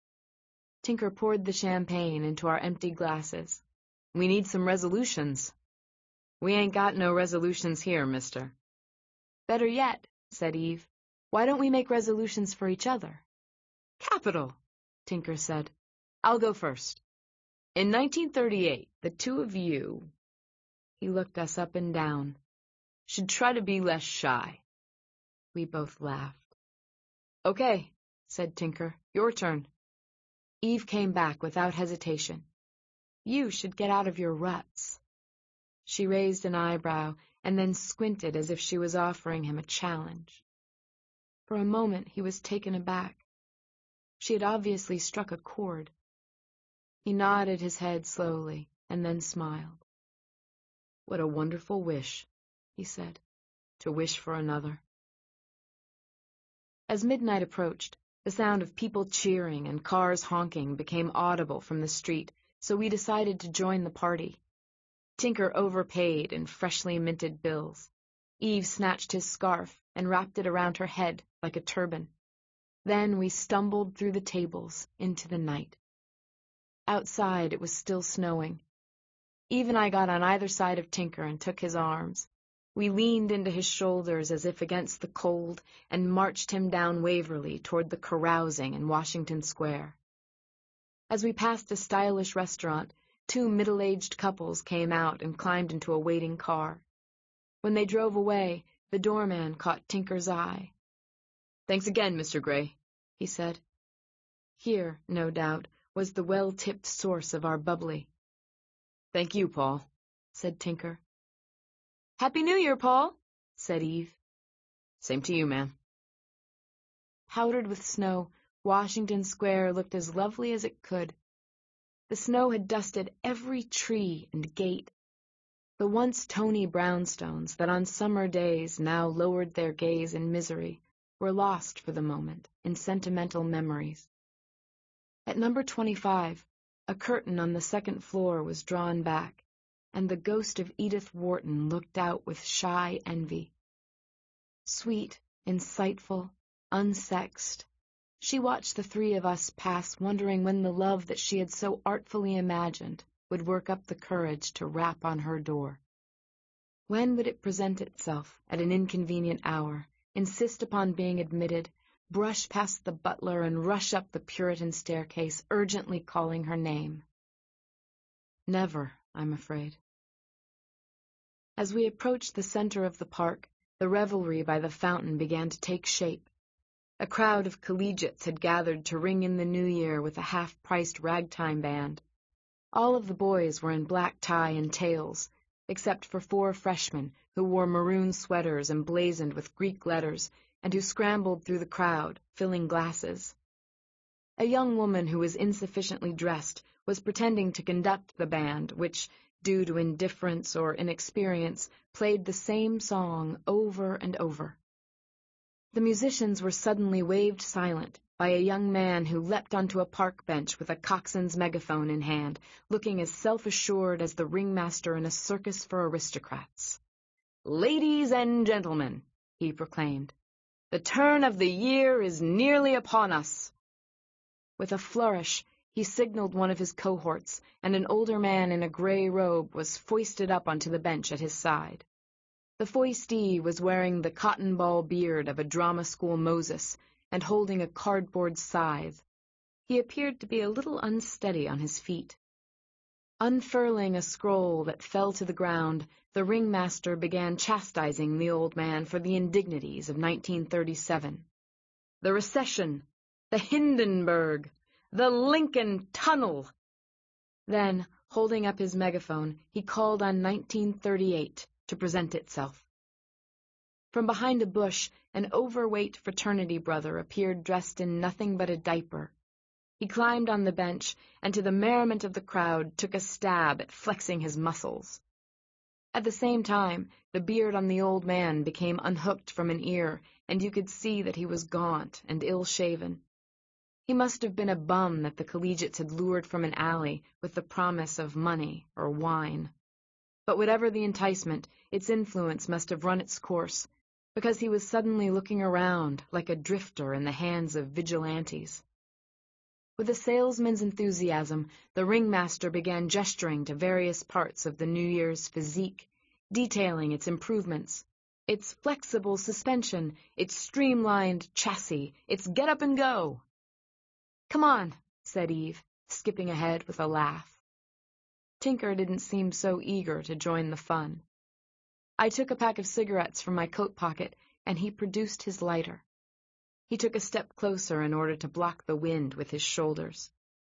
Tinker poured the champagne into our empty glasses. We need some resolutions. We ain't got no resolutions here, mister. Better yet, said Eve. Why don't we make resolutions for each other? Capital, Tinker said. I'll go first. In nineteen thirty-eight, the two of you, he looked us up and down, should try to be less shy. We both laughed. Okay, said Tinker, your turn. Eve came back without hesitation. You should get out of your ruts. She raised an eyebrow and then squinted as if she was offering him a challenge. For a moment he was taken aback. She had obviously struck a chord. He nodded his head slowly and then smiled. What a wonderful wish, he said, to wish for another. As midnight approached, the sound of people cheering and cars honking became audible from the street, so we decided to join the party. Tinker overpaid in freshly minted bills. Eve snatched his scarf and wrapped it around her head like a turban. Then we stumbled through the tables into the night. Outside it was still snowing. Eve and I got on either side of Tinker and took his arms. We leaned into his shoulders as if against the cold and marched him down Waverly toward the carousing in Washington Square. As we passed a stylish restaurant, two middle-aged couples came out and climbed into a waiting car. When they drove away, the doorman caught Tinker's eye. Thanks again, Mister Gray, he said. Here, no doubt, was the well-tipped source of our bubbly. Thank you, Paul, said Tinker. Happy New Year, Paul, said Eve. Same to you, ma'am. Powdered with snow, Washington Square looked as lovely as it could. The snow had dusted every tree and gate. The once tony brownstones that on summer days now lowered their gaze in misery were lost for the moment in sentimental memories. At number twenty-five, a curtain on the second floor was drawn back, and the ghost of Edith Wharton looked out with shy envy. Sweet, insightful, unsexed, she watched the three of us pass, wondering when the love that she had so artfully imagined would work up the courage to rap on her door. When would it present itself at an inconvenient hour, insist upon being admitted, brush past the butler and rush up the Puritan staircase, urgently calling her name? Never, I'm afraid. As we approached the center of the park, the revelry by the fountain began to take shape. A crowd of collegiates had gathered to ring in the new year with a half-priced ragtime band. All of the boys were in black tie and tails, except for four freshmen who wore maroon sweaters emblazoned with Greek letters and who scrambled through the crowd, filling glasses. A young woman who was insufficiently dressed was pretending to conduct the band, which, due to indifference or inexperience, played the same song over and over. The musicians were suddenly waved silent by a young man who leapt onto a park bench with a coxswain's megaphone in hand, looking as self-assured as the ringmaster in a circus for aristocrats. "Ladies and gentlemen," he proclaimed, "the turn of the year is nearly upon us." With a flourish, he signaled one of his cohorts, and an older man in a gray robe was foisted up onto the bench at his side. The foistee was wearing the cotton ball beard of a drama school Moses and holding a cardboard scythe. He appeared to be a little unsteady on his feet. Unfurling a scroll that fell to the ground, the ringmaster began chastising the old man for the indignities of nineteen thirty-seven. The recession, the Hindenburg, the Lincoln Tunnel. Then, holding up his megaphone, he called on nineteen thirty-eight to present itself. From behind a bush, an overweight fraternity brother appeared dressed in nothing but a diaper. He climbed on the bench, and to the merriment of the crowd took a stab at flexing his muscles. At the same time, the beard on the old man became unhooked from an ear, and you could see that he was gaunt and ill-shaven. He must have been a bum that the collegiates had lured from an alley with the promise of money or wine. But whatever the enticement, its influence must have run its course, because he was suddenly looking around like a drifter in the hands of vigilantes. With a salesman's enthusiasm, the ringmaster began gesturing to various parts of the New Year's physique, detailing its improvements, its flexible suspension, its streamlined chassis, its get up and go. "Come on," said Eve, skipping ahead with a laugh. Tinker didn't seem so eager to join the fun. I took a pack of cigarettes from my coat pocket, and he produced his lighter. He took a step closer in order to block the wind with his shoulders.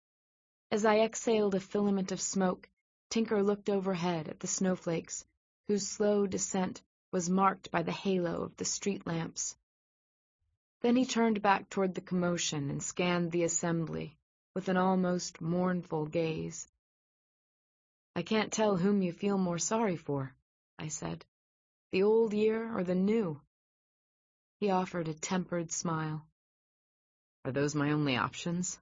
As I exhaled a filament of smoke, Tinker looked overhead at the snowflakes, whose slow descent was marked by the halo of the street lamps. Then he turned back toward the commotion and scanned the assembly with an almost mournful gaze. "I can't tell whom you feel more sorry for," I said, "the old year or the new?" He offered a tempered smile. "Are those my only options?"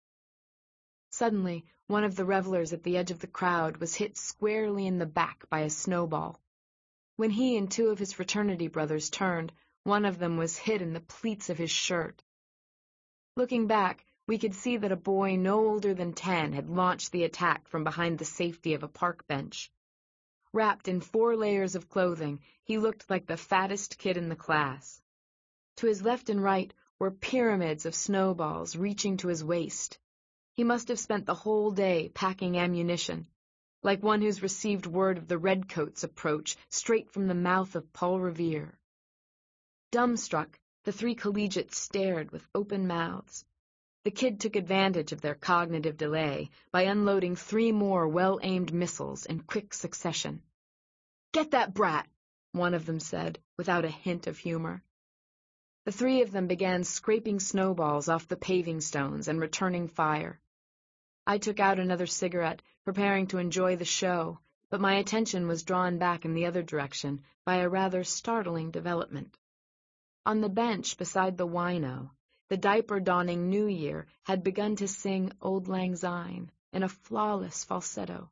Suddenly, one of the revelers at the edge of the crowd was hit squarely in the back by a snowball. When he and two of his fraternity brothers turned, one of them was hit in the pleats of his shirt. Looking back, we could see that a boy no older than ten had launched the attack from behind the safety of a park bench. Wrapped in four layers of clothing, he looked like the fattest kid in the class. To his left and right were pyramids of snowballs reaching to his waist. He must have spent the whole day packing ammunition, like one who's received word of the Redcoats' approach straight from the mouth of Paul Revere. Dumbstruck, the three collegiates stared with open mouths. The kid took advantage of their cognitive delay by unloading three more well-aimed missiles in quick succession. "Get that brat," one of them said, without a hint of humor. The three of them began scraping snowballs off the paving stones and returning fire. I took out another cigarette, preparing to enjoy the show, but my attention was drawn back in the other direction by a rather startling development. On the bench beside the wino, the diaper-donning New Year had begun to sing Auld Lang Syne in a flawless falsetto.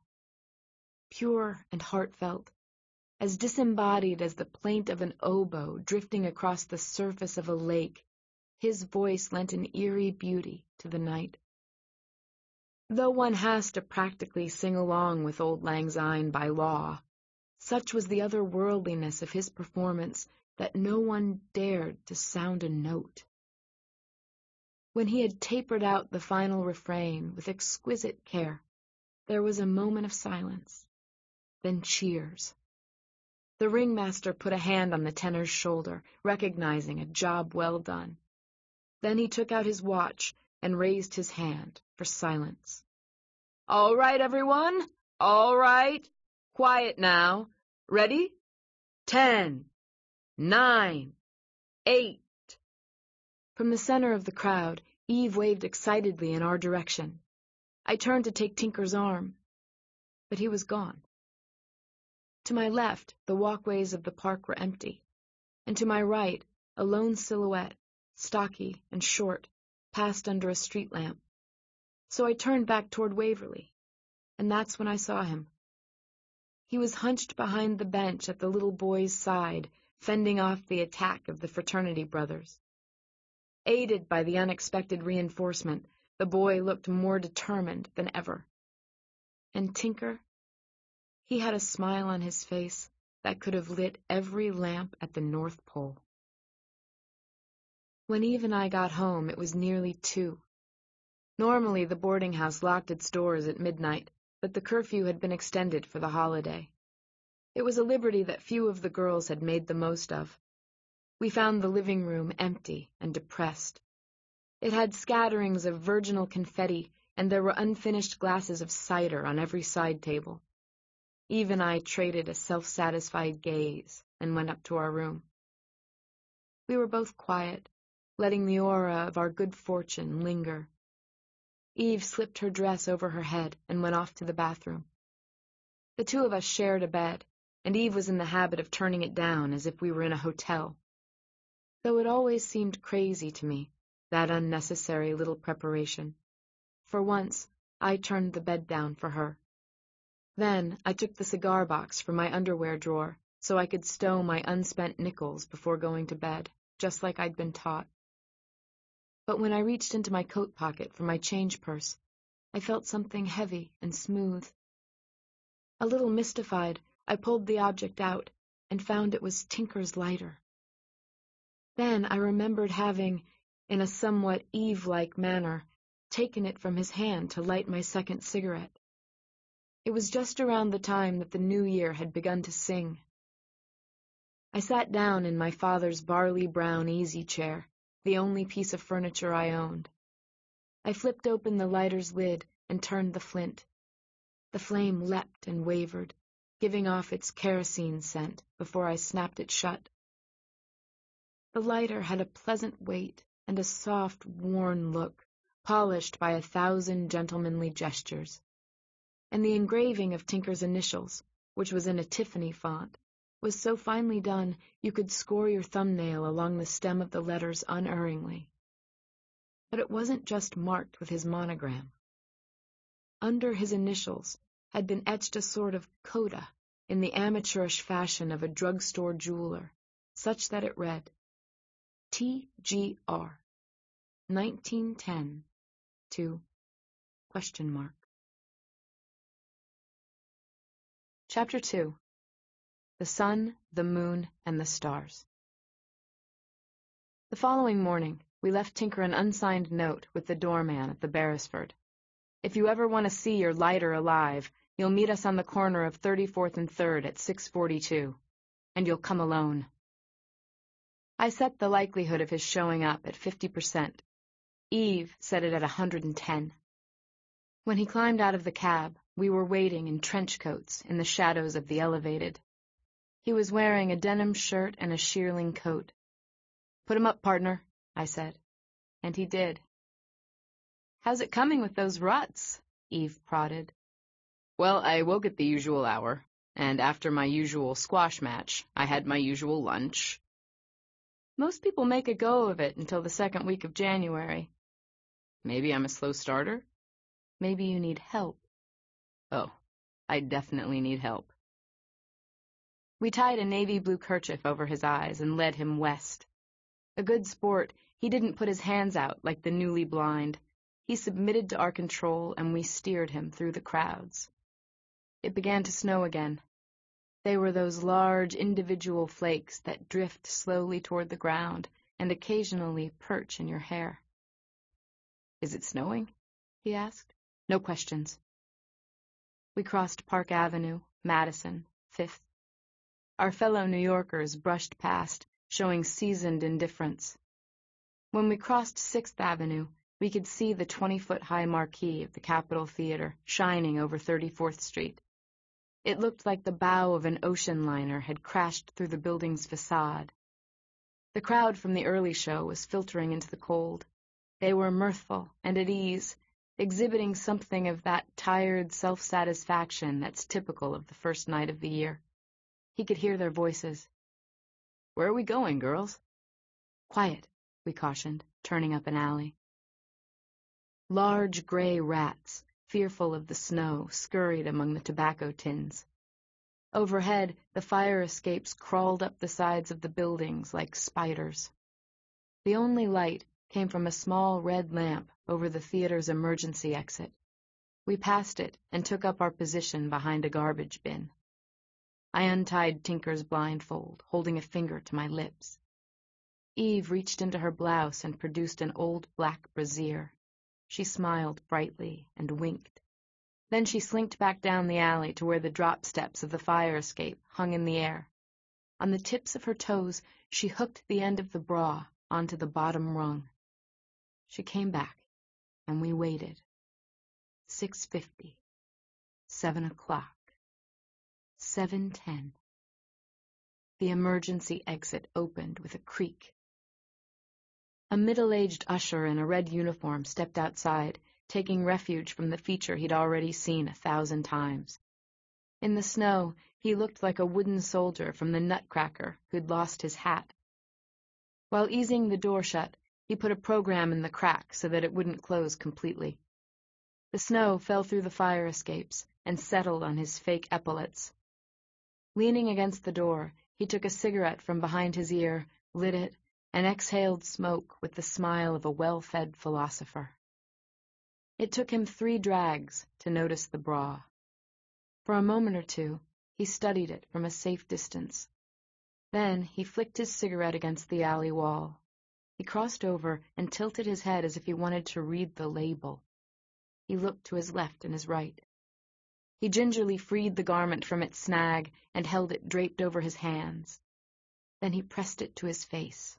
Pure and heartfelt, as disembodied as the plaint of an oboe drifting across the surface of a lake, his voice lent an eerie beauty to the night. Though one has to practically sing along with Auld Lang Syne by law, such was the otherworldliness of his performance that no one dared to sound a note. When he had tapered out the final refrain with exquisite care, there was a moment of silence, then cheers. The ringmaster put a hand on the tenor's shoulder, recognizing a job well done. Then he took out his watch and raised his hand for silence. "All right, everyone. All right. Quiet now. Ready? Ten, nine, eight, From the center of the crowd, Eve waved excitedly in our direction. I turned to take Tinker's arm, but he was gone. To my left, the walkways of the park were empty, and to my right, a lone silhouette, stocky and short, passed under a street lamp. So I turned back toward Waverly, and that's when I saw him. He was hunched behind the bench at the little boy's side, fending off the attack of the fraternity brothers. Aided by the unexpected reinforcement, the boy looked more determined than ever. And Tinker? He had a smile on his face that could have lit every lamp at the North Pole. When Eve and I got home, it was nearly two. Normally, the boarding house locked its doors at midnight, but the curfew had been extended for the holiday. It was a liberty that few of the girls had made the most of. We found the living room empty and depressed. It had scatterings of virginal confetti, and there were unfinished glasses of cider on every side table. Eve and I traded a self-satisfied gaze and went up to our room. We were both quiet, letting the aura of our good fortune linger. Eve slipped her dress over her head and went off to the bathroom. The two of us shared a bed, and Eve was in the habit of turning it down as if we were in a hotel. Though it always seemed crazy to me, that unnecessary little preparation. For once, I turned the bed down for her. Then I took the cigar box from my underwear drawer so I could stow my unspent nickels before going to bed, just like I'd been taught. But when I reached into my coat pocket for my change purse, I felt something heavy and smooth. A little mystified, I pulled the object out and found it was Tinker's lighter. Then I remembered having, in a somewhat Eve-like manner, taken it from his hand to light my second cigarette. It was just around the time that the new year had begun to sing. I sat down in my father's barley-brown easy chair, the only piece of furniture I owned. I flipped open the lighter's lid and turned the flint. The flame leapt and wavered, giving off its kerosene scent before I snapped it shut. The lighter had a pleasant weight and a soft, worn look, polished by a thousand gentlemanly gestures. And the engraving of Tinker's initials, which was in a Tiffany font, was so finely done you could score your thumbnail along the stem of the letters unerringly. But it wasn't just marked with his monogram. Under his initials had been etched a sort of coda in the amateurish fashion of a drugstore jeweler, such that it read, T G R, nineteen ten to question mark. Chapter two. The Sun, the Moon, and the Stars. The following morning, we left Tinker an unsigned note with the doorman at the Beresford. If you ever want to see your lighter alive, you'll meet us on the corner of thirty-fourth and third at six forty-two, and you'll come alone. I set the likelihood of his showing up at fifty percent. Eve set it at one hundred ten. When he climbed out of the cab, we were waiting in trench coats in the shadows of the elevated. He was wearing a denim shirt and a shearling coat. Put him up, partner, I said, and he did. How's it coming with those ruts? Eve prodded. Well, I woke at the usual hour, and after my usual squash match, I had my usual lunch. Most people make a go of it until the second week of January. Maybe I'm a slow starter? Maybe you need help. Oh, I definitely need help. We tied a navy blue kerchief over his eyes and led him west. A good sport, he didn't put his hands out like the newly blind. He submitted to our control, and we steered him through the crowds. It began to snow again. They were those large individual flakes that drift slowly toward the ground and occasionally perch in your hair. Is it snowing? He asked. No questions. We crossed Park Avenue, Madison, Fifth. Our fellow New Yorkers brushed past, showing seasoned indifference. When we crossed Sixth Avenue, we could see the twenty-foot-high marquee of the Capitol Theater shining over thirty-fourth Street. It looked like the bow of an ocean liner had crashed through the building's facade. The crowd from the early show was filtering into the cold. They were mirthful and at ease, exhibiting something of that tired self-satisfaction that's typical of the first night of the year. He could hear their voices. "Where are we going, girls?" "Quiet," we cautioned, turning up an alley. Large gray rats, fearful of the snow, scurried among the tobacco tins. Overhead, the fire escapes crawled up the sides of the buildings like spiders. The only light came from a small red lamp over the theater's emergency exit. We passed it and took up our position behind a garbage bin. I untied Tinker's blindfold, holding a finger to my lips. Eve reached into her blouse and produced an old black brassiere. She smiled brightly and winked. Then she slinked back down the alley to where the drop steps of the fire escape hung in the air. On the tips of her toes, she hooked the end of the bra onto the bottom rung. She came back, and we waited. Six fifty. Seven o'clock. Seven ten. The emergency exit opened with a creak. A middle-aged usher in a red uniform stepped outside, taking refuge from the feature he'd already seen a thousand times. In the snow, he looked like a wooden soldier from the Nutcracker who'd lost his hat. While easing the door shut, he put a program in the crack so that it wouldn't close completely. The snow fell through the fire escapes and settled on his fake epaulets. Leaning against the door, he took a cigarette from behind his ear, lit it, and exhaled smoke with the smile of a well-fed philosopher. It took him three drags to notice the bra. For a moment or two, he studied it from a safe distance. Then he flicked his cigarette against the alley wall. He crossed over and tilted his head as if he wanted to read the label. He looked to his left and his right. He gingerly freed the garment from its snag and held it draped over his hands. Then he pressed it to his face.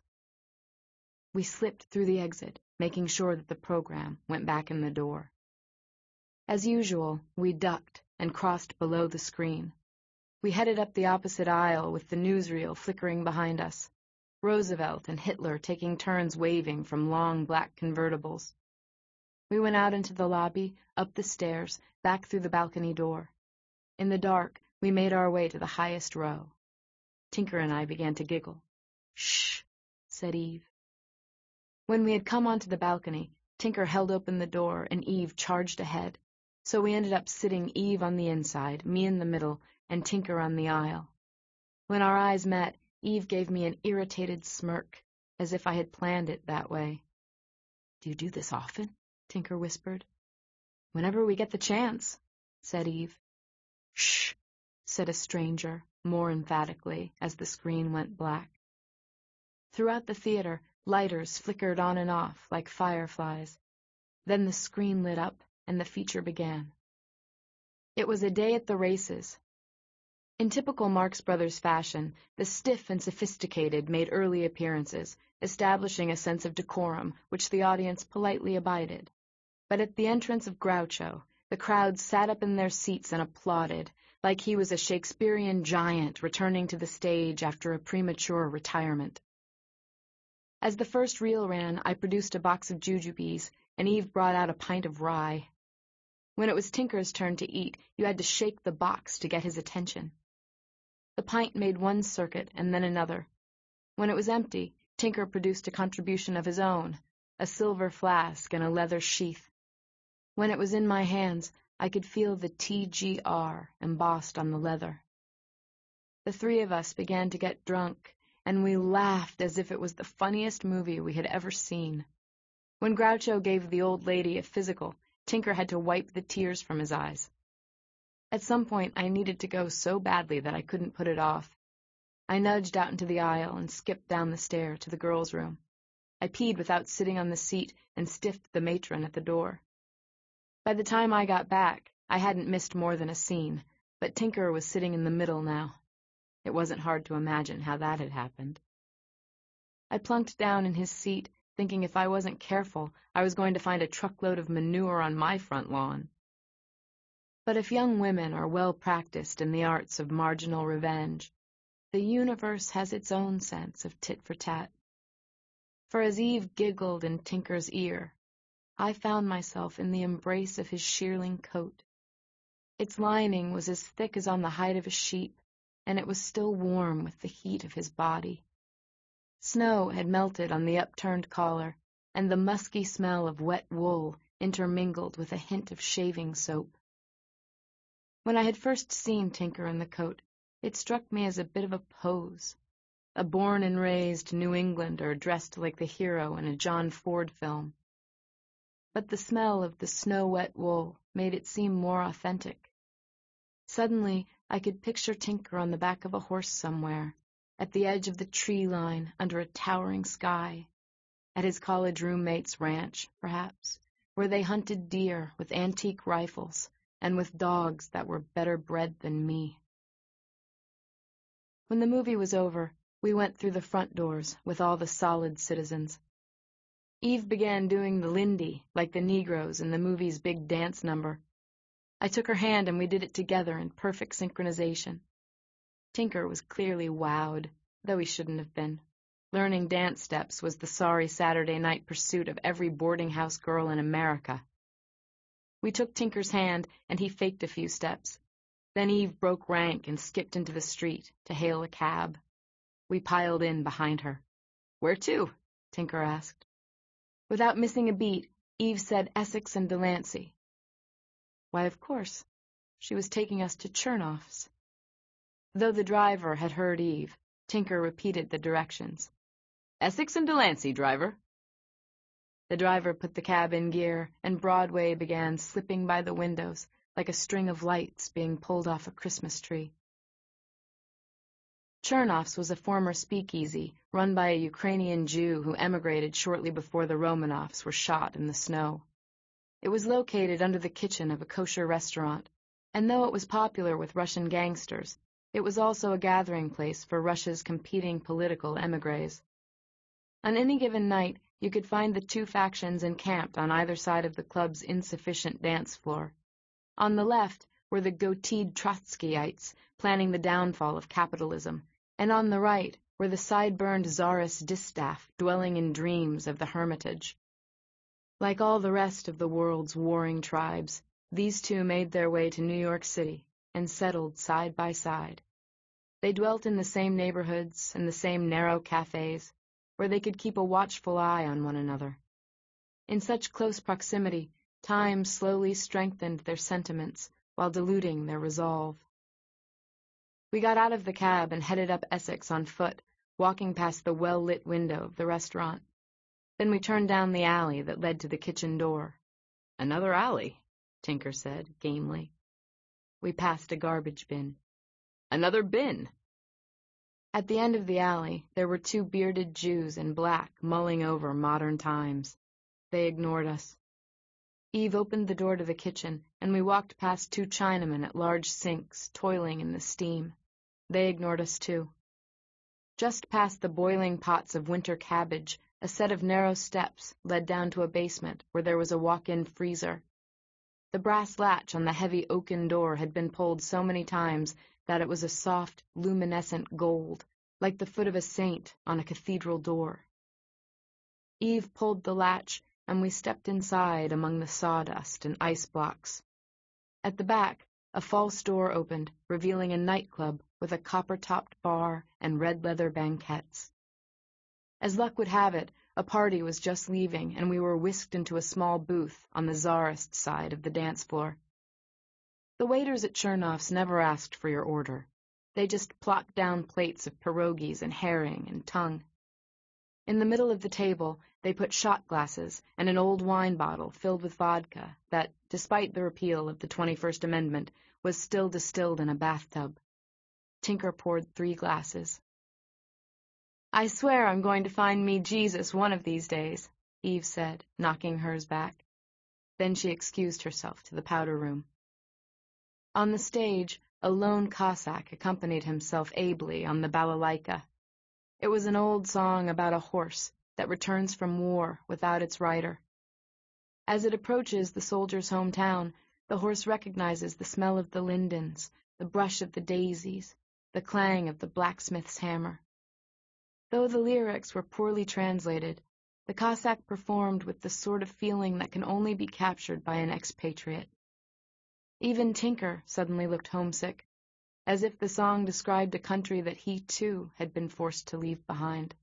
We slipped through the exit, making sure that the program went back in the door. As usual, we ducked and crossed below the screen. We headed up the opposite aisle with the newsreel flickering behind us, Roosevelt and Hitler taking turns waving from long black convertibles. We went out into the lobby, up the stairs, back through the balcony door. In the dark, we made our way to the highest row. Tinker and I began to giggle. "Shh," said Eve. When we had come onto the balcony, Tinker held open the door and Eve charged ahead, so we ended up sitting Eve on the inside, me in the middle, and Tinker on the aisle. When our eyes met, Eve gave me an irritated smirk, as if I had planned it that way. "Do you do this often?" Tinker whispered. "Whenever we get the chance," said Eve. "Shh," said a stranger, more emphatically, as the screen went black. Throughout the theater, lighters flickered on and off like fireflies. Then the screen lit up, and the feature began. It was a day at the races. In typical Marx Brothers fashion, the stiff and sophisticated made early appearances, establishing a sense of decorum which the audience politely abided. But at the entrance of Groucho, the crowd sat up in their seats and applauded, like he was a Shakespearean giant returning to the stage after a premature retirement. As the first reel ran, I produced a box of jujubes, and Eve brought out a pint of rye. When it was Tinker's turn to eat, you had to shake the box to get his attention. The pint made one circuit and then another. When it was empty, Tinker produced a contribution of his own, a silver flask and a leather sheath. When it was in my hands, I could feel the T G R embossed on the leather. The three of us began to get drunk, and we laughed as if it was the funniest movie we had ever seen. When Groucho gave the old lady a physical, Tinker had to wipe the tears from his eyes. At some point, I needed to go so badly that I couldn't put it off. I nudged out into the aisle and skipped down the stair to the girls' room. I peed without sitting on the seat and stiffed the matron at the door. By the time I got back, I hadn't missed more than a scene, but Tinker was sitting in the middle now. It wasn't hard to imagine how that had happened. I plunked down in his seat, thinking if I wasn't careful, I was going to find a truckload of manure on my front lawn. But if young women are well practiced in the arts of marginal revenge, the universe has its own sense of tit-for-tat. For as Eve giggled in Tinker's ear, I found myself in the embrace of his shearling coat. Its lining was as thick as on the hide of a sheep, and it was still warm with the heat of his body. Snow had melted on the upturned collar, and the musky smell of wet wool intermingled with a hint of shaving soap. When I had first seen Tinker in the coat, it struck me as a bit of a pose, a born and raised New Englander dressed like the hero in a John Ford film. But the smell of the snow-wet wool made it seem more authentic. Suddenly, I could picture Tinker on the back of a horse somewhere, at the edge of the tree line under a towering sky, at his college roommate's ranch, perhaps, where they hunted deer with antique rifles and with dogs that were better bred than me. When the movie was over, we went through the front doors with all the solid citizens. Eve began doing the Lindy, like the Negroes in the movie's big dance number. I took her hand and we did it together in perfect synchronization. Tinker was clearly wowed, though he shouldn't have been. Learning dance steps was the sorry Saturday night pursuit of every boarding-house girl in America. We took Tinker's hand, and he faked a few steps. Then Eve broke rank and skipped into the street to hail a cab. We piled in behind her. "Where to?" Tinker asked. Without missing a beat, Eve said Essex and Delancey. Why, of course. She was taking us to Chernoff's. Though the driver had heard Eve, Tinker repeated the directions. "Essex and Delancey, driver." The driver put the cab in gear, and Broadway began slipping by the windows like a string of lights being pulled off a Christmas tree. Chernoff's was a former speakeasy run by a Ukrainian Jew who emigrated shortly before the Romanovs were shot in the snow. It was located under the kitchen of a kosher restaurant, and though it was popular with Russian gangsters, it was also a gathering place for Russia's competing political émigrés. On any given night, you could find the two factions encamped on either side of the club's insufficient dance floor. On the left were the goateed Trotskyites planning the downfall of capitalism, and on the right were the side-burned czarist distaff dwelling in dreams of the Hermitage. Like all the rest of the world's warring tribes, these two made their way to New York City and settled side by side. They dwelt in the same neighborhoods and the same narrow cafes, where they could keep a watchful eye on one another. In such close proximity, time slowly strengthened their sentiments while diluting their resolve. We got out of the cab and headed up Essex on foot, walking past the well-lit window of the restaurant. Then we turned down the alley that led to the kitchen door. "Another alley," Tinker said, gamely. We passed a garbage bin. "Another bin." At the end of the alley, there were two bearded Jews in black mulling over modern times. They ignored us. Eve opened the door to the kitchen, and we walked past two Chinamen at large sinks, toiling in the steam. They ignored us, too. Just past the boiling pots of winter cabbage, a set of narrow steps led down to a basement where there was a walk-in freezer. The brass latch on the heavy oaken door had been pulled so many times that it was a soft, luminescent gold, like the foot of a saint on a cathedral door. Eve pulled the latch, and we stepped inside among the sawdust and ice blocks. At the back, a false door opened, revealing a nightclub with a copper-topped bar and red leather banquettes. As luck would have it, a party was just leaving, and we were whisked into a small booth on the czarist side of the dance floor. The waiters at Chernoff's never asked for your order. They just plopped down plates of pierogies and herring and tongue. In the middle of the table, they put shot glasses and an old wine bottle filled with vodka that, despite the repeal of the twenty-first Amendment, was still distilled in a bathtub. Tinker poured three glasses. "I swear I'm going to find me Jesus one of these days," Eve said, knocking hers back. Then she excused herself to the powder room. On the stage, a lone Cossack accompanied himself ably on the balalaika. It was an old song about a horse that returns from war without its rider. As it approaches the soldier's hometown, the horse recognizes the smell of the lindens, the brush of the daisies, the clang of the blacksmith's hammer. Though the lyrics were poorly translated, The Cossack performed with the sort of feeling that can only be captured by an expatriate. Even Tinker suddenly looked homesick, as if the song described a country that he, too, had been forced to leave behind.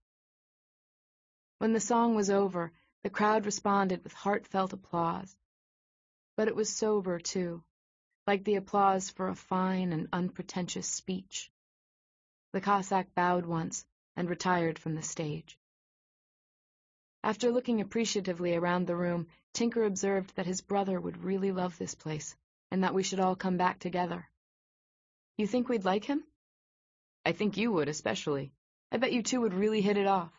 When the song was over, the crowd responded with heartfelt applause. But it was sober, too, like the applause for a fine and unpretentious speech. The Cossack bowed once and retired from the stage. After looking appreciatively around the room, Tinker observed that his brother would really love this place, and that we should all come back together. You think we'd like him? I think you would, especially. I bet you two would really hit it off.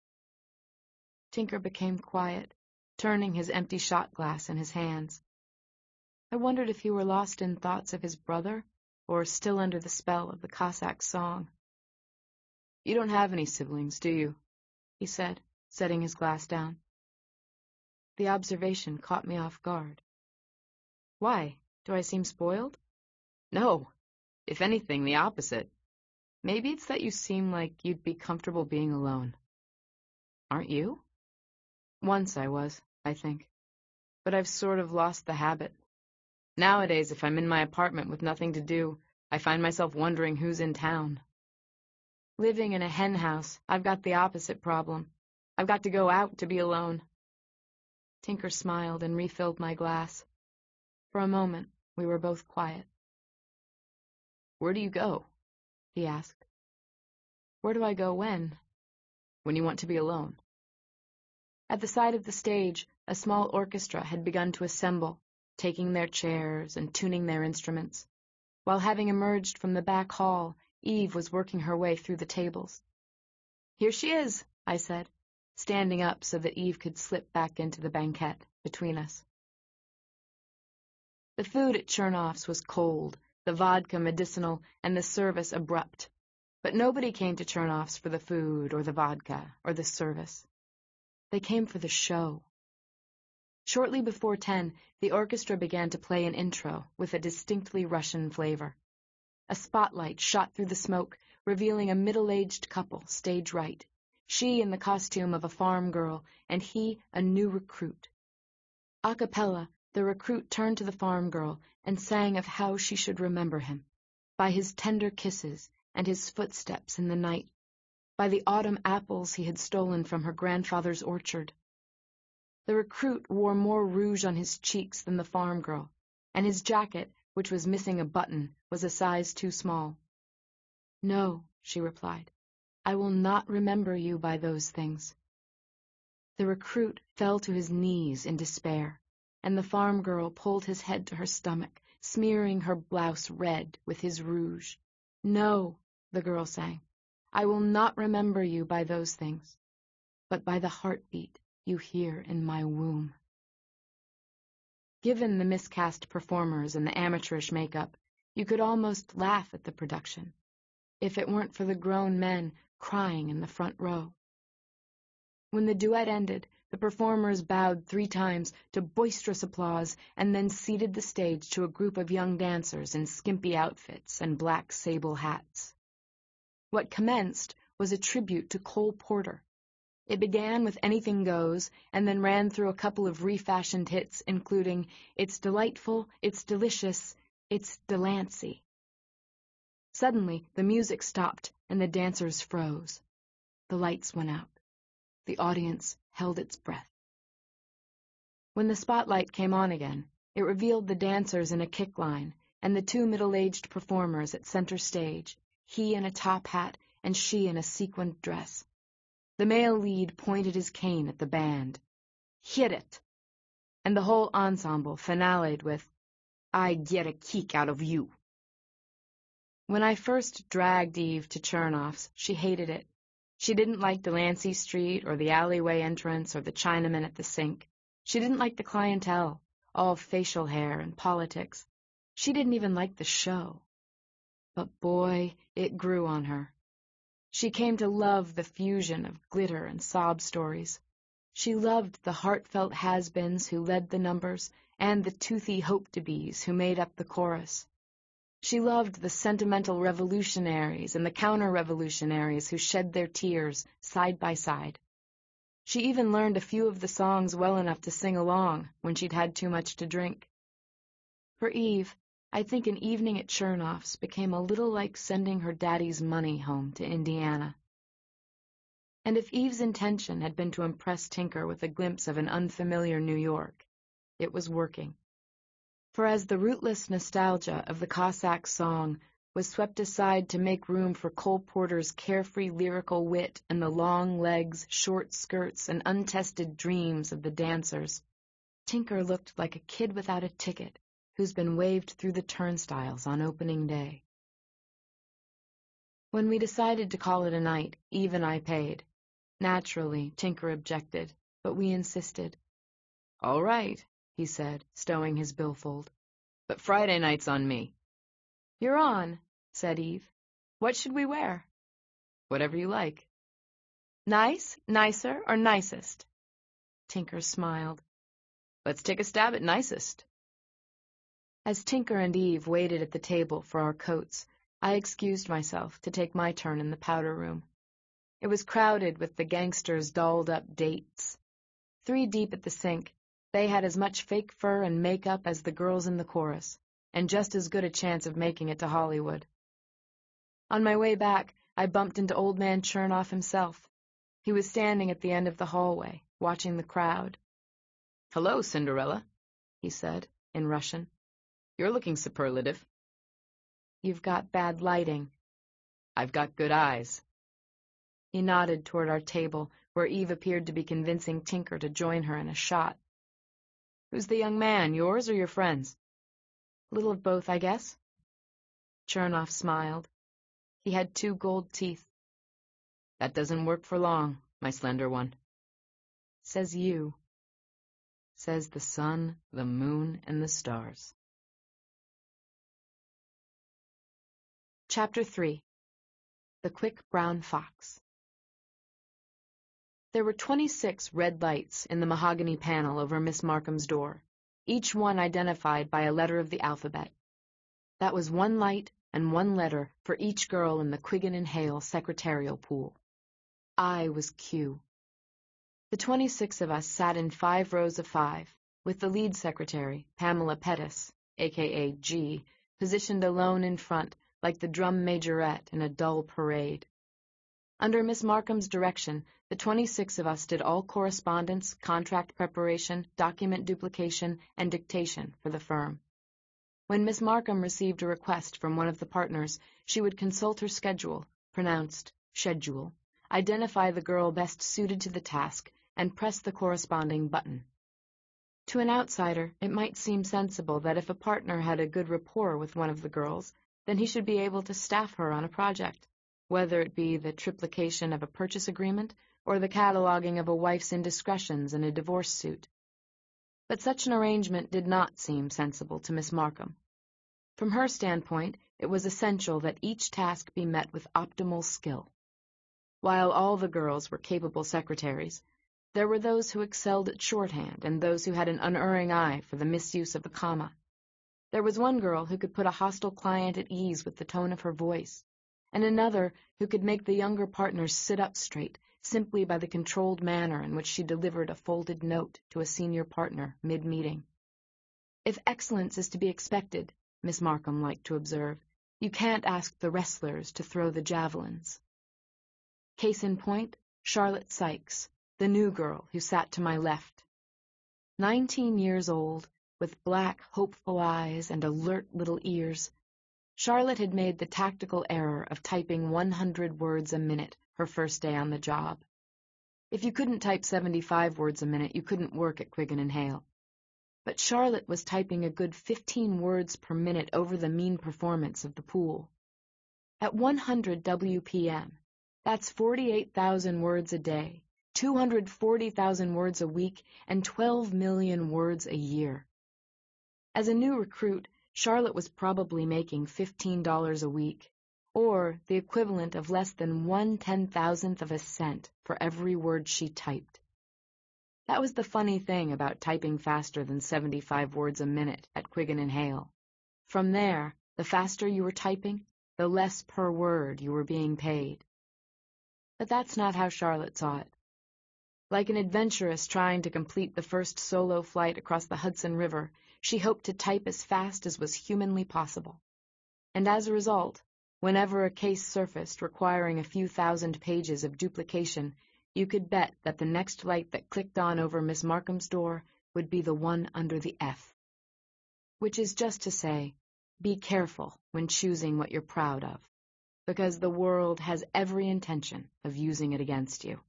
Tinker became quiet, turning his empty shot glass in his hands. I wondered if he were lost in thoughts of his brother, or still under the spell of the Cossack song. You don't have any siblings, do you? He said, setting his glass down. The observation caught me off guard. Why? Do I seem spoiled? No. If anything, the opposite. Maybe it's that you seem like you'd be comfortable being alone. Aren't you? Once I was, I think. But I've sort of lost the habit. Nowadays, if I'm in my apartment with nothing to do, I find myself wondering who's in town. Living in a hen house, I've got the opposite problem. I've got to go out to be alone. Tinker smiled and refilled my glass. For a moment, we were both quiet. Where do you go? He asked. Where do I go when? When you want to be alone. At the side of the stage, a small orchestra had begun to assemble, taking their chairs and tuning their instruments. While having emerged from the back hall, Eve was working her way through the tables. Here she is, I said, standing up so that Eve could slip back into the banquette between us. The food at Chernoff's was cold, the vodka medicinal, and the service abrupt. But nobody came to Chernoff's for the food or the vodka or the service. They came for the show. Shortly before ten, the orchestra began to play an intro with a distinctly Russian flavor. A spotlight shot through the smoke, revealing a middle-aged couple, stage right, she in the costume of a farm girl, and he a new recruit. A cappella, the recruit turned to the farm girl and sang of how she should remember him, by his tender kisses and his footsteps in the night, by the autumn apples he had stolen from her grandfather's orchard. The recruit wore more rouge on his cheeks than the farm girl, and his jacket, which was missing a button, was a size too small. No, she replied, I will not remember you by those things. The recruit fell to his knees in despair, and the farm girl pulled his head to her stomach, smearing her blouse red with his rouge. No, the girl sang, I will not remember you by those things, but by the heartbeat you hear in my womb. Given the miscast performers and the amateurish makeup, you could almost laugh at the production, if it weren't for the grown men crying in the front row. When the duet ended, the performers bowed three times to boisterous applause and then ceded the stage to a group of young dancers in skimpy outfits and black sable hats. What commenced was a tribute to Cole Porter. It began with Anything Goes and then ran through a couple of refashioned hits, including It's Delightful, It's Delicious, It's Delancey. Suddenly, the music stopped and the dancers froze. The lights went out. The audience held its breath. When the spotlight came on again, it revealed the dancers in a kick line and the two middle-aged performers at center stage, he in a top hat and she in a sequined dress. The male lead pointed his cane at the band. Hit it! And the whole ensemble finaled with, I get a kick out of you. When I first dragged Eve to Chernoff's, she hated it. She didn't like Delancey Street or the alleyway entrance or the Chinaman at the sink. She didn't like the clientele, all facial hair and politics. She didn't even like the show. But boy, it grew on her. She came to love the fusion of glitter and sob stories. She loved the heartfelt has-beens who led the numbers and the toothy hope-to-bees who made up the chorus. She loved the sentimental revolutionaries and the counter-revolutionaries who shed their tears side by side. She even learned a few of the songs well enough to sing along when she'd had too much to drink. For Eve, I think an evening at Chernoff's became a little like sending her daddy's money home to Indiana. And if Eve's intention had been to impress Tinker with a glimpse of an unfamiliar New York, it was working. For as the rootless nostalgia of the Cossack song was swept aside to make room for Cole Porter's carefree lyrical wit and the long legs, short skirts, and untested dreams of the dancers, Tinker looked like a kid without a ticket who's been waved through the turnstiles on opening day. When we decided to call it a night, Eve and I paid. Naturally, Tinker objected, but we insisted. "All right," he said, stowing his billfold. "But Friday night's on me." "You're on," said Eve. "What should we wear?" "Whatever you like." "Nice, nicer, or nicest?" Tinker smiled. "Let's take a stab at nicest." As Tinker and Eve waited at the table for our coats, I excused myself to take my turn in the powder room. It was crowded with the gangsters' dolled-up dates. Three deep at the sink, they had as much fake fur and makeup as the girls in the chorus, and just as good a chance of making it to Hollywood. On my way back, I bumped into Old Man Chernoff himself. He was standing at the end of the hallway, watching the crowd. "Hello, Cinderella," he said, in Russian. "You're looking superlative." "You've got bad lighting." "I've got good eyes." He nodded toward our table, where Eve appeared to be convincing Tinker to join her in a shot. "Who's the young man, yours or your friend's?" "A little of both, I guess." Chernoff smiled. He had two gold teeth. "That doesn't work for long, my slender one." "Says you." "Says the sun, the moon, and the stars." Chapter three. The Quick Brown Fox. There were twenty-six red lights in the mahogany panel over Miss Markham's door, each one identified by a letter of the alphabet. That was one light and one letter for each girl in the Quiggin and Hale secretarial pool. I was Q. The twenty-six of us sat in five rows of five, with the lead secretary, Pamela Pettis, a k a. G, positioned alone in front, like the drum majorette in a dull parade. Under Miss Markham's direction, the twenty-six of us did all correspondence, contract preparation, document duplication, and dictation for the firm. When Miss Markham received a request from one of the partners, she would consult her schedule, pronounced schedule, identify the girl best suited to the task, and press the corresponding button. To an outsider, it might seem sensible that if a partner had a good rapport with one of the girls, then he should be able to staff her on a project, whether it be the triplication of a purchase agreement or the cataloging of a wife's indiscretions in a divorce suit. But such an arrangement did not seem sensible to Miss Markham. From her standpoint, it was essential that each task be met with optimal skill. While all the girls were capable secretaries, there were those who excelled at shorthand and those who had an unerring eye for the misuse of a comma. There was one girl who could put a hostile client at ease with the tone of her voice, and another who could make the younger partners sit up straight simply by the controlled manner in which she delivered a folded note to a senior partner mid-meeting. If excellence is to be expected, Miss Markham liked to observe, you can't ask the wrestlers to throw the javelins. Case in point, Charlotte Sykes, the new girl who sat to my left. Nineteen years old, with black, hopeful eyes and alert little ears, Charlotte had made the tactical error of typing one hundred words a minute her first day on the job. If you couldn't type seventy-five words a minute, you couldn't work at Quiggin and Hale. But Charlotte was typing a good fifteen words per minute over the mean performance of the pool. At one hundred W P M, that's forty-eight thousand words a day, two hundred forty thousand words a week, and twelve million words a year. As a new recruit, Charlotte was probably making fifteen dollars a week, or the equivalent of less than one ten-thousandth of a cent for every word she typed. That was the funny thing about typing faster than seventy-five words a minute at Quiggin and Hale. From there, the faster you were typing, the less per word you were being paid. But that's not how Charlotte saw it. Like an adventuress trying to complete the first solo flight across the Hudson River, she hoped to type as fast as was humanly possible. And as a result, whenever a case surfaced requiring a few thousand pages of duplication, you could bet that the next light that clicked on over Miss Markham's door would be the one under the F. Which is just to say, be careful when choosing what you're proud of, because the world has every intention of using it against you.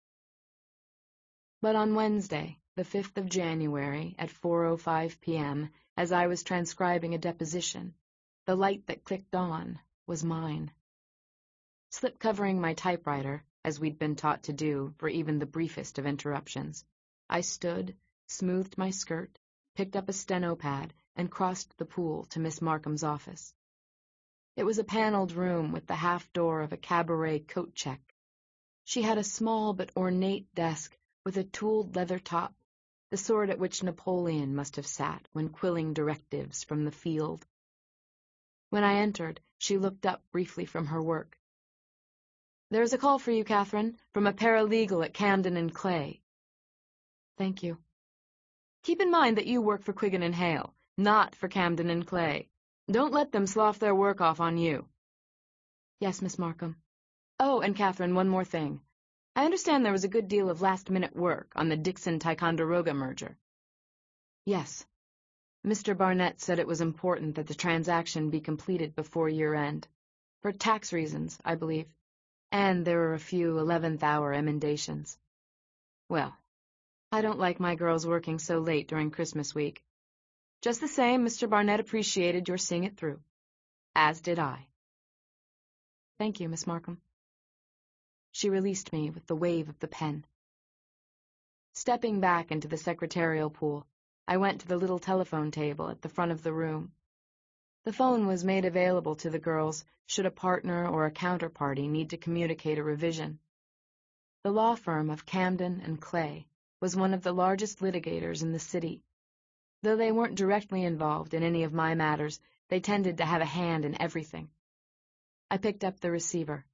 But on Wednesday, the fifth of January, at four oh five p.m., as I was transcribing a deposition, the light that clicked on was mine. Slip-covering my typewriter, as we'd been taught to do for even the briefest of interruptions, I stood, smoothed my skirt, picked up a steno pad, and crossed the pool to Miss Markham's office. It was a paneled room with the half-door of a cabaret coat check. She had a small but ornate desk with a tooled leather top, the sort at which Napoleon must have sat when quilling directives from the field. When I entered, she looked up briefly from her work. "There's a call for you, Catherine, from a paralegal at Camden and Clay." "Thank you." "Keep in mind that you work for Quiggin and Hale, not for Camden and Clay. Don't let them slough their work off on you." "Yes, Miss Markham." "Oh, and Catherine, one more thing. I understand there was a good deal of last-minute work on the Dixon-Ticonderoga merger." "Yes. Mister Barnett said it was important that the transaction be completed before year-end. For tax reasons, I believe. And there are a few eleventh-hour emendations. Well, I don't like my girls working so late during Christmas week. Just the same, Mister Barnett appreciated your seeing it through. As did I." "Thank you, Miss Markham." She released me with the wave of the pen. Stepping back into the secretarial pool, I went to the little telephone table at the front of the room. The phone was made available to the girls should a partner or a counterparty need to communicate a revision. The law firm of Camden and Clay was one of the largest litigators in the city. Though they weren't directly involved in any of my matters, they tended to have a hand in everything. I picked up the receiver.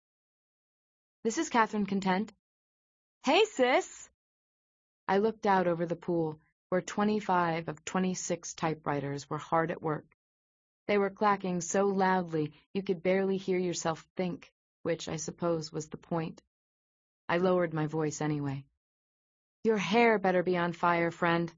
"This is Catherine Content." "Hey, sis!" I looked out over the pool, where twenty-five of twenty-six typewriters were hard at work. They were clacking so loudly you could barely hear yourself think, which I suppose was the point. I lowered my voice anyway. "Your hair better be on fire, friend.